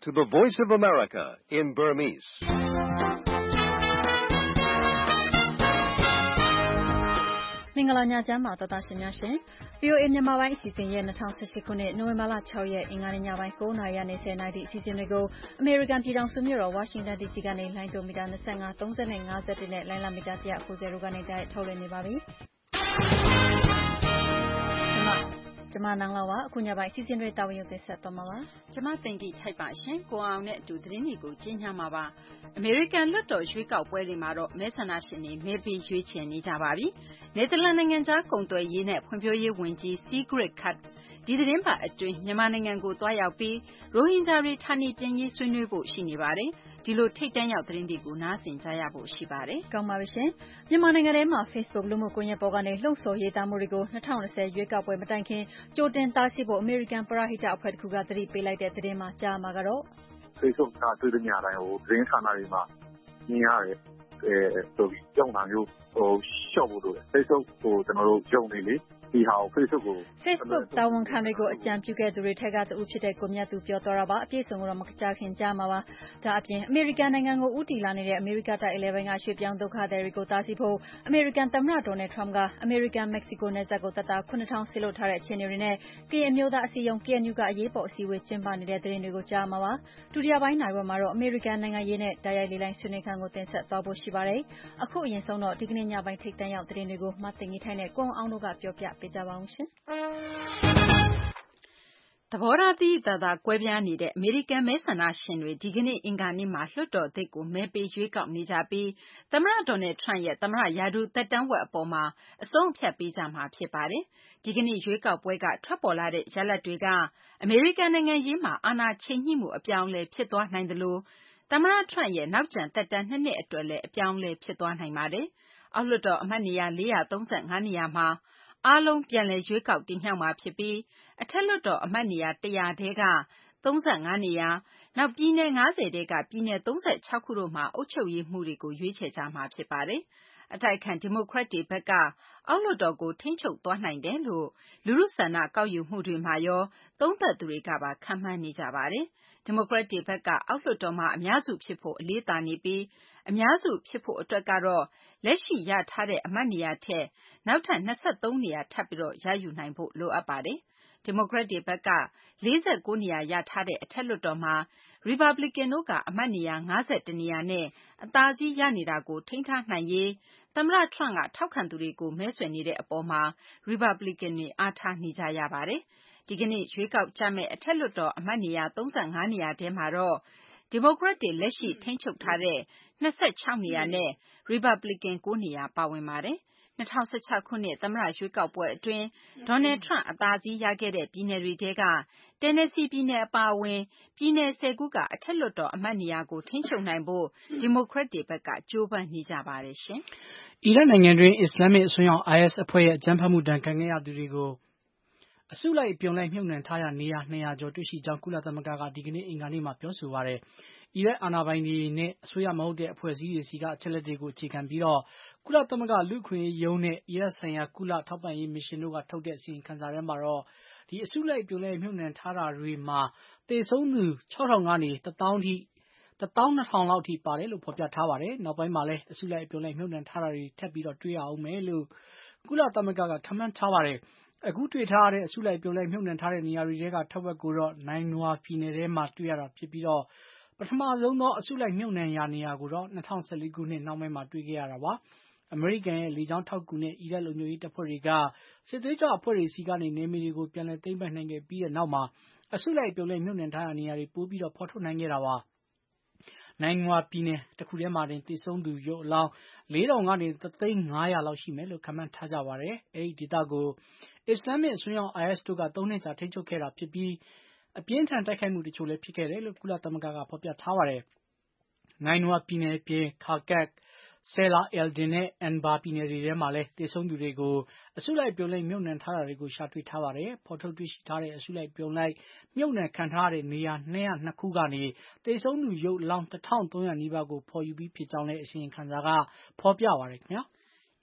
to the Voice of America in Burmese. ။မင်္ဂလာညချမ်းပါတော်သားရှင်များရှင်။ VOA မြန်မာပိုင်းအစီအစဉ်ရဲ့2018ခုနှစ်နိုဝင်ဘာလ6ရက်အင်္ဂါနေ့ညပိုင်း9:00နာရီနဲ့10:00နာရီအစီအစဉ်တွေကိုအမေရိကန်ပြည်ထောင်စုမြို့တော်ဝါရှင်တန် DC ကနေလိုင်းဒိုမီတာ25 30နဲ့51နဲ့လိုင်းလာမီတာ190တို့ကနေတိုက်ထုတ်လွှင့်နေပါပြီ။ကျမနန်းလောက်ပါအခုညပိုင်းအစီအစဉ်တွေတာဝန်ယူတင်ဆက်သွားမှာပါ။ကျမတင်ကြီးထိုက်ပါရှင်ကိုအောင်နဲ့အတူသတင်းတွေကိုကြီးညာမှာပါ။အမေရိကန်လွှတ်တော်ရွေးကောက်ပွဲတွေမှာတော့မဲဆန္ဒရှင်တွေမဲပေးရွေးချယ်နေကြပါပြီ။နယ်သာလန်နိုင်ငံသားကုန်သွယ်ရေးနဲ့ဖွံ့ဖြိုးရေးဝန်ကြီး Sigrid Kaag ဒီသတင်းပတ်အတွင်းမြန်မာနိုင်ငံကိုတွားရောက်ပြီးရိုဟင်ဂျာတွေဌာနေပြန်ရေးဆွေးနွေးဖို့ရှိနေပါတယ်။ဒီလိုထိတ်တန့်ရောက်သတင်းတွေကိုနားဆင်ကြရဖို့ရှိပါတယ်။ကောင်းပါပြီရှင်။မြန်မာနိုင်ငံထဲမှာ Facebook လူမှုကွန်ရက်ပေါ်ကနေလှုံ့ဆော်ရေးသားမှုတွေကို2020ရွေးကောက်ပွဲမတိုင်ခင်ကြိုတင်တားဆီးဖို့အမေရိကန်ပရဟိတအဖွဲ့တစ်ခုကသတိပေးလိုက်တဲ့သတင်းမှာကြားမှာကတော့ Facebook ကတွေ့တဲ့ညတိုင်းသတင်းဌာနတွေမှာမြင်ရတယ်ဆိုပြီးကြောက်တာမျိုးရှော့ဖို့လိုတယ် Facebook ကိုကျွန်တော်တို့ယုံနေလေဒီဟာကို Facebook တာဝန်ခံတွေကိုအကြံပြုခဲ့သူတွေထက်ကတဦးဖြစ်တဲ့ကိုမြတ်သူပြောသွားတာပါအပြည့်စုံကတော့မကြခင်ကြားမှာပါဒါအပြင်အမေရိကန်နိုင်ငံကိုဦးတည်လာနေတဲ့အမေရိကတိုက်အလဲပိုင်းကရွှေ့ပြောင်းဒုက္ခသည်တွေကိုတားဆီးဖို့အမေရိကန်သမ္မတဒေါ်နယ်ထရမ့်ကအမေရိကန်မက္ကဆီကိုနယ်စပ်ကိုတပ်သား 9000 ဆေလွတ်ထားတဲ့အခြေအနေတွေနဲ့ကရင်အမျိုးသားအစည်းအရုံး KNU ကအရေးပေါ်အစည်းအဝေးကျင်းပနေတဲ့သတင်းတွေကိုကြားမှာပါဒုတိယပိုင်းနိုင်ဝက်မှာတော့အမေရိကန်နိုင်ငံရေးနဲ့တိုက်ရိုက်လေလိုင်းဆွေးနွေးခန်းကိုတင်ဆက်သွားဖို့ရှိပါတယ်အခုအရင်ဆုံးတော့ဒီကနေ့ညပိုင်းထိပ်တန်းရောက်သတင်းတွေကိုမသိင်ကြီးထိုင်းနဲ့ကိုအောင်တို့ကပြောပြပေးကြပါဦးရှင်သဘောထားသီးသီးကွဲပြားနေတဲ့အမေရိကန်မဲဆန္ဒရှင်တွေဒီကနေ့အင်္ဂါနေ့မှာလွှတ်တော်သစ်ကိုမဲပေးရွေးကောက်နေကြပြီးသမ္မတဒေါ်နယ်ထရမ့်ရဲ့သမ္မတရာထူးသက်တမ်းဝက်အပေါ်မှာအဆုံးအဖြတ်ပေးကြမှာဖြစ်ပါတယ်။ဒီကနေ့ရွေးကောက်ပွဲကထွက်ပေါ်လာတဲ့ရလဒ်တွေကအမေရိကန်နိုင်ငံရေးမှာအာဏာချိန်ညှိမှုအပြောင်းအလဲဖြစ်သွားနိုင်သလိုသမ္မတထရမ့်ရဲ့နောက်ကျန်သက်တမ်း2နှစ်အတွက်လည်းအပြောင်းအလဲဖြစ်သွားနိုင်ပါတယ်။အောက်လွှတ်တော်အမတ်နေရာ435နေရာမှာအားလုံးပြန်လည်ရွေးကောက်တင်မြှောက်မှာဖြစ်ပြီးအထက်လွှတ်တော်အမတ်နေရာ100ထဲက35နေရာနောက်ပြည်နယ်90ထဲကပြည်နယ်36ခုတို့မှာအုပ်ချုပ်ရေးမှူးတွေကိုရွေးချယ်ကြမှာဖြစ်ပါတယ်။အတိုက်အခံဒီမိုကရက်တွေဘက်ကအောက်လွှတ်တော်ကိုထိန်းချုပ်သွားနိုင်တယ်လို့လူထုဆန္ဒကောက်ယူမှုတွေမှာရောသုံးသပ်သူတွေကပါခန့်မှန်းနေကြပါတယ်။ဒီမိုကရက်တွေဘက်ကအောက်လွှတ်တော်မှာအများစုဖြစ်ဖို့အလေးသာနေပြီးအများစုဖြစ်ဖို့အတွက်ကတော့လက်ရှိရထားတဲ့အမတ်နေရာထက်နောက်ထပ်23နေရာထပ်ပြီးရယူနိုင်ဖို့လိုအပ်ပါတယ်။ဒီမိုကရက်တွေဘက်က49နေရာရထားတဲ့အထက်လွှတ်တော်မှာရီပတ်ဘလီကန်တို့ကအမတ်နေရာ51နေရာနဲ့အသာစီးရနေတာကိုထိန်းထားနိုင်ရေးသမ္မတထရမ့်ကထောက်ခံသူတွေကိုမဲဆွယ်နေတဲ့အပေါ်မှာရီပတ်ဘလီကန်တွေအားထားနေကြရပါတယ်။ဒီကနေ့ရွေးကောက်ကြမယ့်အထက်လွှတ်တော်အမတ်နေရာ35နေရာထဲမှာတော့ဒီမိုကရက်တွေလက်ရှိထိန်းချုပ်ထားတဲ့26နေရာနဲ့ရီပတ်ဘလီကန်9နေရာပါဝင်ပါတယ်။2016ခုနှစ်သမ္မတရွေးကောက်ပွဲအတွင်းဒေါ်နယ်ထရမ့်အသာစီးရခဲ့တဲ့ပြည်နယ်တွေထဲကတယ်နက်ဆီပြည်နယ်အပါအဝင်ပြည်နယ်10ခုကအထက်လွှတ်တော်အမတ်နေရာကိုထိန်းချုပ်နိုင်ဖို့ဒီမိုကရက်တွေဘက်ကကြိုးပမ်းနေကြပါတယ်ရှင်။အီရတ်နိုင်ငံတွင်းအစ္စလာမစ်အစွန်းရောက် IS အဖွဲ့ရဲ့အကြမ်းဖက်မှုဒဏ်ခံခဲ့ရသူတွေကိုအစုလိုက်အပြုံလိုက်မြှုပ်နှံထားရာနေရာ200ကျော်တွေ့ရှိကြောင်းကုလသမဂ္ဂကဒီကနေ့အင်္ဂါနေ့မှာပြောဆိုပါတယ်။အီရတ်အာဏာပိုင်တွေနဲ့အစိုးရမဟုတ်တဲ့အဖွဲ့အစည်းတွေစီကအချက်လက်တွေကိုအခြေခံပြီးကုလသမဂ္ဂလူ့အခွင့်အရေးရုံးနဲ့အီရတ်ဆိုင်ရာကုလထောက်ပံ့ရေးမစ်ရှင်တို့ကထုတ်တဲ့အစီရင်ခံစာထဲမှာတော့ဒီအစုလိုက်အပြုံလိုက်မြှုပ်နှံထားတာတွေမှာသေဆုံးသူ6000ကနေ12000လောက်ထိပါတယ်လို့ဖော်ပြထားပါတယ်။နောက်ပိုင်းမှာလည်းအစုလိုက်အပြုံလိုက်မြှုပ်နှံထားတာတွေထပ်ပြီးတွေ့ရအောင်မယ်လို့ကုလသမဂ္ဂကခန့်မှန်းထားပါတယ်။အခုတွေ့ထားရတဲ့အစုလိုက်အပြုံလိုက်မြှုပ်နှံထားတဲ့နေရာတွေထဲကထက်ဝက်ကိုတော့နိုင်နွာပြည်နယ်ထဲမှာတွေ့ရတာဖြစ်ပြီးပထမဆုံးသောအစုလိုက်မြှုပ်နှံရာနေရာကိုတော့2014ခုနှစ်နောက်ပိုင်းမှာတွေ့ခဲ့ရတာပါ။အမေရိကန်ရဲ့လေကြောင်းထောက်ကူနဲ့အီရတ်လုံခြုံရေးတပ်ဖွဲ့တွေကစစ်သွေးကြွအဖွဲ့တွေစီကနေနယ်မြေတွေကိုပြန်လည်သိမ်းပိုက်နိုင်ခဲ့ပြီးတဲ့နောက်မှာအစုလိုက်အပြုံလိုက်မြှုပ်နှံထားရာနေရာတွေပိုပြီးဖော်ထုတ်နိုင်ခဲ့တာပါ။နိုင်နွာပြည်နယ်တစ်ခုထဲမှာတင်သေဆုံးသူရုပ်အလောင်း4000ကနေ1,500,000လောက်ရှိမယ်လို့ခန့်မှန်းထားကြပါတယ်။အဲဒီဒေသကိုအစ္စလာမစ်အစွန်းရောက် IS တို့က3နှစ်ကြာထိန်းချုပ်ခဲ့တာဖြစ်ပြီးအပြင်းထန်တိုက်ခိုက်မှုတချို့လည်းဖြစ်ခဲ့တယ်လို့ကုလသမဂ္ဂကဖော်ပြထားပါတယ်။နိုင်နွာပြည်နယ်ပြင်Karkak Salah al-Din နဲ့ Anbar ပြည်နယ်တွေထဲမှာလည်းသေဆုံးသူတွေကိုအစုလိုက်အပြုံလိုက်မြှုပ်နှံထားတာတွေကိုရှာတွေ့ထားပါတယ်။ဖော်ထုတ်တွေ့ရှိထားတဲ့အစုလိုက်အပြုံလိုက်မြှုပ်နှံခံထားရတဲ့နေရာ202ခုကနေသေဆုံးသူရုပ်အလောင်း1300နီးပါးကိုဖော်ယူပြီးဖြစ်ကြောင်းလည်းအစီရင်ခံစာကဖော်ပြပါတယ်ခင်ဗျာ။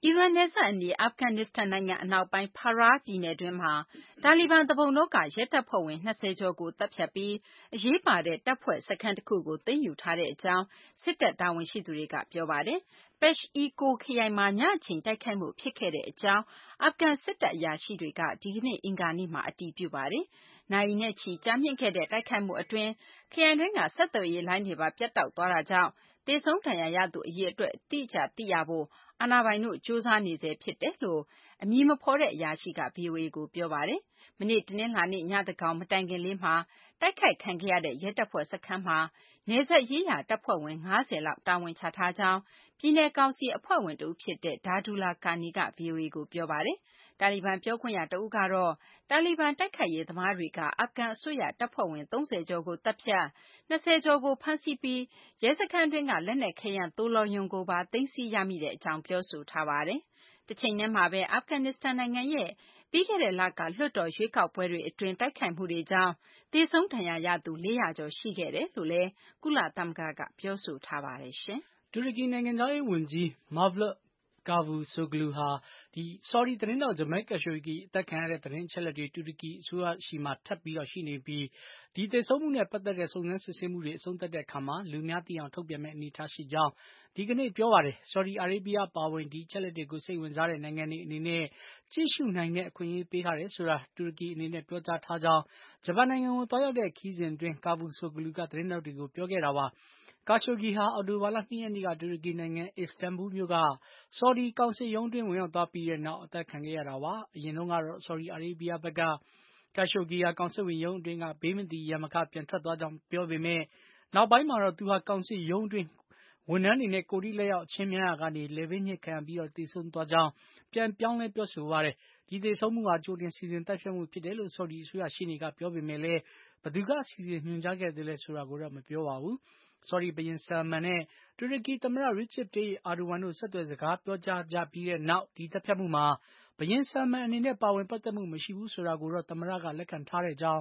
အီရန်နယ်စပ်အနီးအာဖဂန်နစ္စတန်နိုင်ငံအနောက်ပိုင်း Farah ပြည်နယ်တွင်းမှာတာလီဘန်သူပုန်တို့ကရဲတပ်ဖွဲ့ဝင်20ကျော်ကိုတပ်ဖြတ်ပြီးအရေးပါတဲ့တပ်ဖွဲ့စခန်းတစ်ခုကိုသိမ်းယူထားတဲ့အကြောင်းစစ်တပ်တာဝန်ရှိသူတွေကပြောပါတယ်။ Pesh-e-Kor ခရိုင်မှာညအချိန်တိုက်ခိုက်မှုဖြစ်ခဲ့တဲ့အကြောင်းအာဖဂန်စစ်တပ်အရာရှိတွေကဒီကနေ့အင်္ဂါနေ့မှာအတည်ပြုပါတယ်။နာရီနဲ့ချီကြာမြင့်ခဲ့တဲ့တိုက်ခိုက်မှုအတွင်းခရိုင်တွင်းကဆက်သွယ်ရေးလိုင်းတွေပါပြတ်တောက်သွားတာကြောင့်သေဆုံးဒဏ်ရာရသူအရေအတွက်အတိအကျသိရဖို့အာဏာပိုင်တို့စူးစမ်းနေဆဲဖြစ်တယ်လို့အမည်မဖော်တဲ့အရာရှိက VOA ကိုပြောပါတယ်။မနေ့တနင်္လာနေ့ညသန်းခေါင်မတိုင်ခင်လေးမှာတိုက်ခိုက်ခံခဲ့ရတဲ့ရဲတပ်ဖွဲ့စခန်းမှာနယ်စပ်ရေးရာတပ်ဖွဲ့ဝင်50လောက်တာဝန်ချထားကြောင်းပြည်နယ်ကောင်စီအဖွဲ့ဝင်တဦးဖြစ်တဲ့ Dardullah Kani က VOA ကိုပြောပါတယ်။တာလီဘန်ပြောခွင့်ရတဦးကတော့တာလီဘန်တိုက်ခိုက်ရေးသမားတွေကအာဖဂန်အစိုးရတပ်ဖွဲ့ဝင်30ကျော်ကိုတပ်ဖြတ်20ကျော်ကိုဖမ်းဆီးပြီးရဲစခန်းတွင်းကလက်နက်ခဲယမ်းသိုလှောင်ရုံကိုပါသိမ်းဆည်းရမိတဲ့အကြောင်းပြောဆိုထားပါတယ်။တချိန်တည်းမှာပဲအာဖဂန်နစ္စတန်နိုင်ငံရဲ့ပြီးခဲ့တဲ့လကလွှတ်တော်ရွေးကောက်ပွဲတွေအတွင်းတိုက်ခိုက်မှုတွေကြောင့်သေဆုံးဒဏ်ရာရသူ400ကျော်ရှိခဲ့တယ်လို့လည်းကုလသမဂ္ဂကပြောဆိုထားပါတယ်။တူရကီနိုင်ငံသားရေးဝန်ကြီး Mevlut Cavusoglu ဟာဆော်ဒီသတင်းထောက် Jamal Khashoggi အသတ်ခံရတဲ့သတင်းအချက်အလက်တွေတူရကီအစိုးရရှိမှထပ်ပြီးရှိနေပြီးဒီသေဆုံးမှုနဲ့ပတ်သက်တဲ့စုံစမ်းစစ်ဆေးမှုတွေအဆုံးသတ်တဲ့အခါမှာလူအများသိအောင်ထုတ်ပြန်မယ့်အနေအထားရှိကြောင်းဒီကနေ့ပြောပါတယ်။ ဆော်ဒီအာရေဗျအပါအဝင်ဒီအချက်အလက်တွေကိုစိတ်ဝင်စားတဲ့နိုင်ငံတွေအနေနဲ့ကြည့်ရှုနိုင်တဲ့အခွင့်အရေးပေးထားတယ်ဆိုတာတူရကီအနေနဲ့ပြောကြားထားကြောင်းဂျပန်နိုင်ငံကိုသွားရောက်တဲ့ခရီးစဉ်အတွင်း Cavusoglu ကသတင်းထောက်တွေကိုပြောခဲ့တာပါ။ Khashoggi ဟာအောက်တိုဘာလ2ရက်နေ့ကတူရကီနိုင်ငံအစ္စတန်ဘူမြို့ကဆော်ဒီကောင်စစ်ရုံးတွင်းဝင်ရောက်သွားပြီးတဲ့နောက်အသတ်ခံခဲ့ရတာပါ။ အရင်တုန်းကတော့ဆော်ဒီအာရေဗျဘက်က Khashoggi ဟာကောင်စစ်ဝန်ရုံးအတွင်းကဘေးမသီရန်မခပြန်ထွက်သွားကြောင်းပြောပေမယ့်နောက်ပိုင်းမှာတော့သူဟာကောင်စစ်ရုံးအတွင်းဝန်ထမ်းတွေနဲ့ကိုယ်ထိလက်ရောက်အချင်းများရာကနေလည်ပင်းညစ်ခံရပြီးသေဆုံးသွားကြောင်းပြန်ပြောင်းလဲပြောဆိုပါတယ်။ ဒီသေဆုံးမှုဟာကြိုတင်စီစဉ်သတ်ဖြတ်မှုဖြစ်တယ်လို့ဆော်ဒီအစိုးရရှေ့နေကပြောပေမယ့်လည်းဘယ်သူကစီစဉ်ညွှန်ကြားခဲ့သလဲဆိုတာကိုတော့မပြောပါဘူး။ ဆော်ဒီဘုရင် Salman နဲ့တူရကီသမ္မတ Recep Tayyip Erdogan တို့ဆက်သွယ်စကားပြောကြားကြပြီးတဲ့နောက်ဒီသတ်ဖြတ်မှုမှာဘုရင် Salman အနေနဲ့ပါဝင်ပတ်သက်မှုမရှိဘူးဆိုတာကိုတော့သမ္မတကလက်ခံထားကြောင်း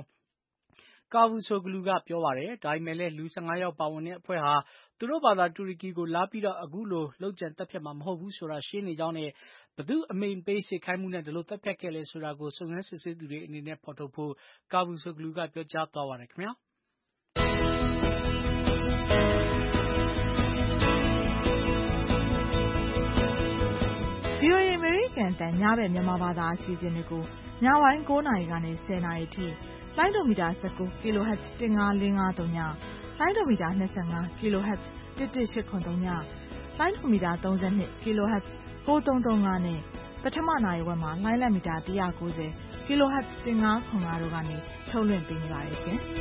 Cavusoglu ကပြောပါတယ်။ ဒါပေမယ့်လည်းလူ15ယောက်ပါဝင်တဲ့အဖွဲ့ဟာသူတို့ဘာသာတူရကီကိုလာပြီးအခုလိုလုပ်ကြံသတ်ဖြတ်မှာမဟုတ်ဘူးဆိုတာရှင်းနေကြောင်းနဲ့ဘယ်သူ့အမိန့်ပေးစေခိုင်းမှုနဲ့ဒီလိုသတ်ဖြတ်ခဲ့လဲဆိုတာကိုစုံစမ်းစစ်ဆေးသူတွေအနေနဲ့ဖော်ထုတ်ဖို့Cavusoglu ကပြောကြားသွားပါတယ်ခင်ဗျာ။ VOA အမေရိကန်အသံညဘက်မြန်မာဘာသာအစီအစဉ်တွေကိုညပိုင်း9နာရီကနေ10နာရီထိလိုင်းဒိုမီတာ19 kHz 15453ညလိုင်းဒိုမီတာ25 kHz 11883ညလိုင်းဒိုမီတာ32 kHz 9335နဲ့ပထမနာရီဝက်မှာလိုင်းလက်မီတာ190 kHz 1505တို့ကနေထုတ်လွှင့်ပေးနေပါတယ်ရှင်။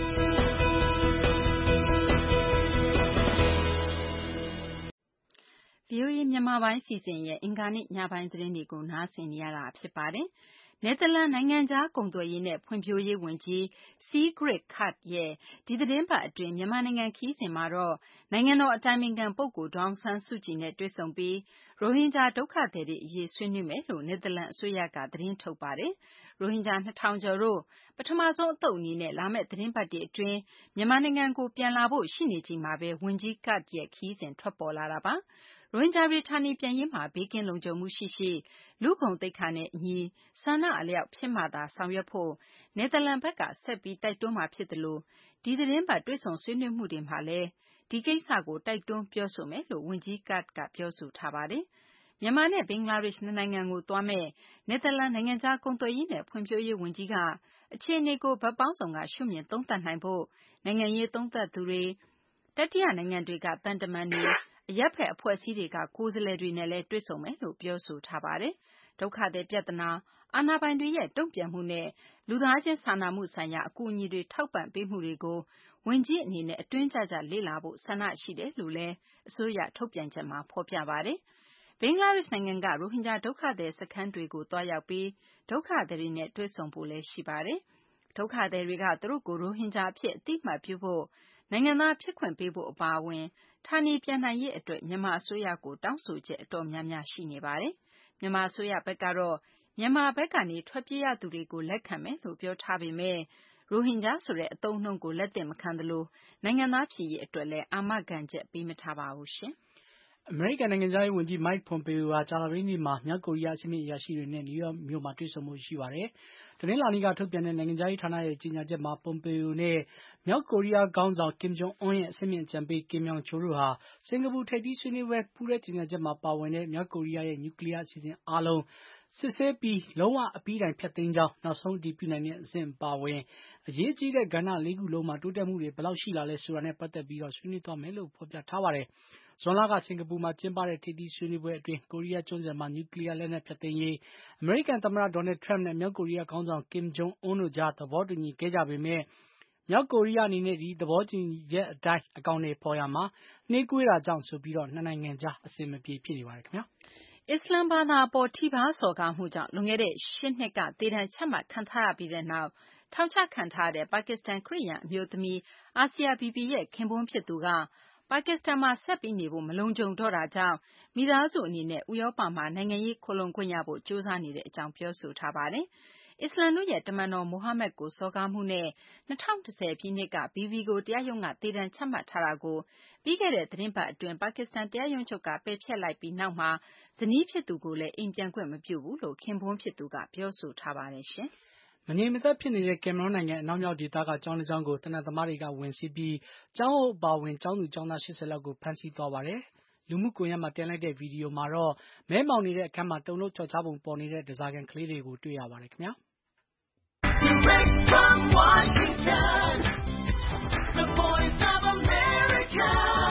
VOA မြန်မာပိုင်းစီစဉ်ရဲ့အင်္ဂါနေ့ညပိုင်းသတင်းတွေကိုနားဆင်နေရတာဖြစ်ပါတယ်။နယ်သာလန်နိုင်ငံခြားကုန်သွယ်ရေးနဲ့ဖွံ့ဖြိုးရေးဝန်ကြီး Sigrid Kaag ရဲ့ဒီသီတင်းပတ်အတွင်းမြန်မာနိုင်ငံခရီးစဉ်မှာတော့နိုင်ငံတော်အတိုင်ပင်ခံပုဂ္ဂိုလ်ဒေါ်အောင်ဆန်းစုကြည်နဲ့တွေ့ဆုံပြီးရိုဟင်ဂျာဒုက္ခသည်တွေအရေးဆွေးနွေးမယ်လို့နယ်သာလန်အစိုးရကသတင်းထုတ်ပါတယ်။ရိုဟင်ဂျာ2000ကျော်တို့ပထမဆုံးအသုတ်အနေနဲ့လာမယ့်သီတင်းပတ်တွေအတွင်းမြန်မာနိုင်ငံကိုပြန်လာဖို့ရှိနေချိန်မှာပဲဝန်ကြီး Kaag ရဲ့ခရီးစဉ်ထွက်ပေါ်လာတာပါ။ရိုဟင်ဂျာတွေဌာနေပြန်ရေးမှာဘေးကင်းလုံခြုံမှုရှိလူ့ဂုဏ်သိက္ခာနဲ့အညီဆန္ဒအလျောက်ဖြစ်မှသာဆောင်ရွက်ဖို့နယ်သာလန်ဘက်ကဆက်ပြီးတိုက်တွန်းမှာဖြစ်သလိုဒီသီတင်းပတ်တွေ့ဆုံဆွေးနွေးမှုတွေမှာလည်းဒီကိစ္စကိုတိုက်တွန်းပြောဆိုမယ်လို့ဝန်ကြီး Kaag ကပြောဆိုထားပါတယ်။မြန်မာနဲ့ဘင်္ဂလားဒေ့ရှ်နှစ်နိုင်ငံကိုသွားမယ့်နယ်သာလန်နိုင်ငံခြားကုန်သွယ်ရေးနဲ့ဖွံ့ဖြိုးရေးဝန်ကြီးကအခြေအနေကိုဘက်ပေါင်းစုံကရှုမြင်သုံးသပ်နိုင်ဖို့နိုင်ငံရေးသုံးသပ်သူတွေတတိယနိုင်ငံတွေကသံတမန်တွေအရပ်ဖက်အဖွဲ့အစည်းတွေကကိုယ်စားလှယ်တွေနဲ့လည်းတွေ့ဆုံမယ်လို့ပြောဆိုထားပါတယ်။ဒုက္ခသည်ပြဿနာအာဏာပိုင်တွေရဲ့တုံ့ပြန်မှုနဲ့လူသားချင်းစာနာမှုဆိုင်ရာအကူအညီတွေထောက်ပံ့ပေးမှုတွေကိုဝန်ကြီးအနေနဲ့အတွင်းကျကျလေ့လာဖို့ဆန္ဒရှိတယ်လို့လည်းအစိုးရထုတ်ပြန်ချက်မှာဖော်ပြပါတယ်။ဘင်္ဂလားဒေ့ရှ်နိုင်ငံကရိုဟင်ဂျာဒုက္ခသည်စခန်းတွေကိုသွားရောက်ပြီးဒုက္ခသည်တွေနဲ့တွေ့ဆုံဖို့လည်းရှိပါတယ်။ဒုက္ခသည်တွေကသူတို့ကိုရိုဟင်ဂျာအဖြစ်အသိအမှတ်ပြုဖို့နိုင်ငံသားဖြစ်ခွင့်ပေးဖို့အပါအဝင်ဌာနေပြန်နိုင်ရေးအတွက်မြန်မာအစိုးရကိုတောင်းဆိုချက်အတော်များများရှိနေပါတယ်။မြန်မာအစိုးရဘက်ကတော့မြန်မာဘက်ကနေထွက်ပြေးရသူတွေကိုလက်ခံမယ်လို့ပြောထားပေမယ့်ရိုဟင်ဂျာဆိုတဲ့အသုံးအနှုန်းကိုလက်သင့်မခံသလိုနိုင်ငံသားဖြစ်ရေးအတွက်လည်းအာမခံချက်ပေးမထားပါဘူး။အမေရိကန်နိုင်ငံခြားရေးဝန်ကြီး Mike Pompeo ဟာကြာသပတေးနေ့မှာမြောက်ကိုရီးယားအဆင့်မြင့်အရာရှိတွေနဲ့နယူးယောက်မြို့မှာတွေ့ဆုံဖို့ရှိပါတယ်။တနင်္လာနေ့ကထုတ်ပြန်တဲ့နိုင်ငံခြားရေးဌာနရဲ့ကြေညာချက်မှာ Pompeo နဲ့မြောက်ကိုရီးယားခေါင်းဆောင် Kim Jong Un ရဲ့အဆင့်မြင့်အကြံပေး Kim Yong Chol တို့ဟာစင်ကာပူထိပ်သီးဆွေးနွေးပွဲပူးတွဲကြေညာချက်မှာပါဝင်တဲ့မြောက်ကိုရီးယားရဲ့နျူကလ িয়ার အစီအစဉ်အားလုံးစစ်ဆေးပြီးလုံးဝအပြီးတိုင်ဖျက်သိမ်းကြောင်းနောက်ဆုံးအတည်ပြုနိုင်တဲ့အဆင့်ပါဝင်အရေးကြီးတဲ့ကဏ္ဍ၄ခုလုံးမှာတိုးတက်မှုတွေဘယ်လောက်ရှိလာလဲဆိုတာနဲ့ပတ်သက်ပြီးဆွေးနွေးသွားမယ်လို့ဖော်ပြထားပါတယ်။ဇွန်လကစင်ကာပူမှာကျင်းပတဲ့ထိပ်သီးဆွေးနွေးပွဲအတွင်းကိုရီးယားကျွန်းဆွယ်မှာနျူကလ িয়ার လက်နက်ဖျက်သိမ်းရေးအမေရိကန်သမ္မတ Donald Trump နဲ့မြောက်ကိုရီးယားခေါင်းဆောင် Kim Jong Un တို့ကြားသဘောတူညီခဲ့ကြပေမဲ့မြောက်ကိုရီးယားအနေနဲ့ဒီသဘောတူညီချက်အတိုင်းအကောင်အထည်ဖော်ရာမှာနှေးကွေးတာကြောင့်ဆိုပြီးနှစ်နိုင်ငံကြားအဆင်မပြေဖြစ်နေပါတယ်ခင်ဗျာ။အစ္စလာမ်ဘာသာအပေါ်ထိပါးစော်ကားမှုကြောင့်လွန်ခဲ့တဲ့8နှစ်ကသေဒဏ်ချမှတ်ခံထားရပြီးတဲ့နောက်ထောင်ချခံထားရတဲ့ပါကစ္စတန်ခရစ်ယာန်အမျိုးသမီး Asia Bibi ရဲ့ခင်ပွန်းဖြစ်သူကပါကစ္စတန်မှာဆက်ပြီးနေဖို့မလုံခြုံတော့တာကြောင့်မိသားစုအနေနဲ့ဥရောပမှာနိုင်ငံရေးခိုလှုံခွင့်ရဖို့ကြိုးစားနေတဲ့အကြောင်းပြောဆိုထားပါတယ်။အစ္စလာမ်တို့ရဲ့တမန်တော်မိုဟာမက်ကိုစော်ကားမှုနဲ့2010ပြည့်နှစ်က Bibi ကိုတရားရုံးကသေဒဏ်ချမှတ်ထားတာကိုပြီးခဲ့တဲ့သတင်းပတ်အတွင်းပါကစ္စတန်တရားရုံးချုပ်ကပယ်ဖျက်လိုက်ပြီးနောက်မှာဇနီးဖြစ်သူကိုလည်းအိမ်ပြန်ခွင့်မပြုဘူးလို့ခင်ပွန်းဖြစ်သူကပြောဆိုထားပါတယ်ရှင်။မငြိမ်မသက်ဖြစ်နေတဲ့ကင်မရွန်းနိုင်ငံအနောက်မြောက်ဒေသကကျောင်းတစ်ကျောင်းကိုသေနတ်သမားတွေကဝင်စီးပြီးကျောင်းအုပ်အပါဝင်ကျောင်းသူကျောင်းသား80လောက်ကိုဖမ်းဆီးသွားပါတယ်။လူမှုကွန်ရက်မှာတင်လိုက်တဲ့ဗီဒီယိုမှာတော့မဲမောင်နေတဲ့အခန်းမှာတုန်လှုပ်ချော်ချပုံပေါ်နေတဲ့ဓားစာခံကလေးတွေကိုတွေ့ရပါတယ်ခင်ဗျာ။ Direct from Washington, the voice of America,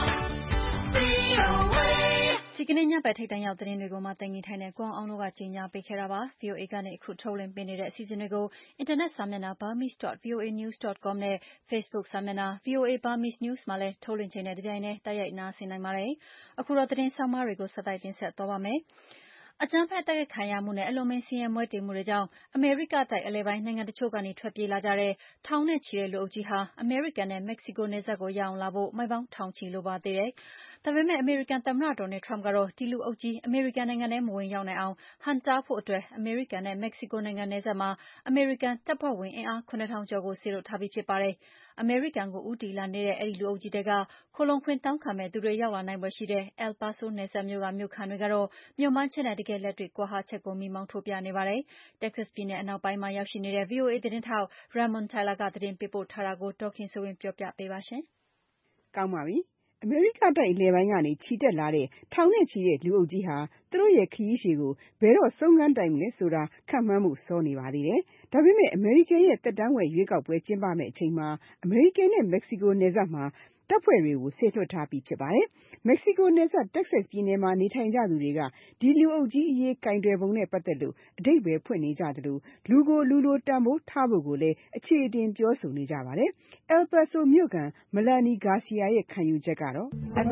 VOA ဒီကနေ့ညဘက်ထိပ်တန်းရောက်သတင်းတွေကိုမှတင်ပြထိုင်တဲ့ကွန်အောင်တို့ကကြီးညာပေးခဲ့တာပါ VOA ကနေအခုထုတ်လွှင့်ပေးနေတဲ့အစီအစဉ်တွေကိုအင်တာနက်စာမျက်နှာ burmese.voanews.com နဲ့ Facebook စာမျက်နှာ VOA Burmese News မှာလည်းထုတ်လွှင့်ချိန်နဲ့တပြိုင်တည်းတိုက်ရိုက်နားဆင်နိုင်ပါတယ်အခုတော့သတင်းဆောင်မတွေကိုဆက်တိုက်တင်ဆက်သွားပါမယ်အကြမ်းဖက်တိုက်ခိုက်ခံရမှုနဲ့အလွန်မင်းဆင်းရဲမွဲတေမှုတွေကြောင့်အမေရိကတိုက်အလယ်ပိုင်းနိုင်ငံတချို့ကနေထွက်ပြေးလာကြတဲ့ထောင်နဲ့ချီတဲ့လူအုပ်ကြီးဟာအမေရိကန်နဲ့မက္ကဆီကိုနယ်စပ်ကိုရောက်လာဖို့မိုင်ပေါင်းထောင်ချီလိုပါသေးတယ်။ဒါပေမဲ့အမေရိကန်သမ္မတ Donald Trump ကတော့ဒီလူအုပ်ကြီးအမေရိကန်နိုင်ငံထဲမဝင်ရောက်နိုင်အောင်ဟန့်တားဖို့အတွက်အမေရိကန်နဲ့မက္ကဆီကိုနိုင်ငံနယ်စပ်မှာအမေရိကန်တပ်ဖွဲ့ဝင်အင်အား 9,000 ကျော်ကိုစေလွှတ်ထားပြီးဖြစ်ပါတယ်။အမေရိကန်ကိုဦးတည်လာနေတဲ့အဲဒီလူအုပ်ကြီးထဲကခိုလှုံခွင့်တောင်းခံမဲ့သူတွေရောက်လာနိုင်ဖွယ်ရှိတဲ့ El Paso နယ်စပ်မြို့ကမြို့ခံတွေကတော့မျှော်မှန်းချက်နဲ့တကယ်လက်တွေ့ကွာဟချက်ကိုမီးမောင်းထိုးပြနေပါတယ်။ Texas ပြည်နယ်အနောက်ပိုင်းမှာရောက်ရှိနေတဲ့ VOA သတင်းထောက် Ramon Tyler ကသတင်းပေးပို့ထားတာကိုဒေါ်ခင်စိုးဝင်းပြောပြပေးပါရှင်။ကောင်းပါပြီ။အမေရိကတိုက်အလယ်ပိုင်းကနေချီတက်လာတဲ့ထောင်နဲ့ချီတဲ့လူအုပ်ကြီးဟာသူတို့ရဲ့ခရီးရှည်ကိုဘယ်တော့ဆုံးခန်းတိုင်မလဲဆိုတာခန့်မှန်းဖို့စောနေပါသေးတယ်။ဒါပေမဲ့အမေရိကန်ရဲ့သက်တမ်းဝက်ရွေးကောက်ပွဲကျင်းပမယ့်အချိန်မှာအမေရိကန်နဲ့မက္ကဆီကိုနယ်စပ်မှာတပ်ဖွဲ့တွေကိုစေလွှတ်ထားပြီးဖြစ်ပါတယ်။မက္ကဆီကိုနယ်စပ် Texas ပြည်နယ်မှာနေထိုင်ကြသူတွေကဒီလူအုပ်ကြီးအရေးကင်တွယ်ပုံနဲ့ပတ်သက်လို့အဓိပ္ပာယ်ဖွင့်နေကြသလိုလူကိုလူလိုတန်ဖိုးထားဖို့ကိုလည်းအခြေအတင်ပြောဆိုနေကြပါတယ်။ El Paso မြို့ခံ Melanie Garcia ရဲ့ခံယူချက်ကတော့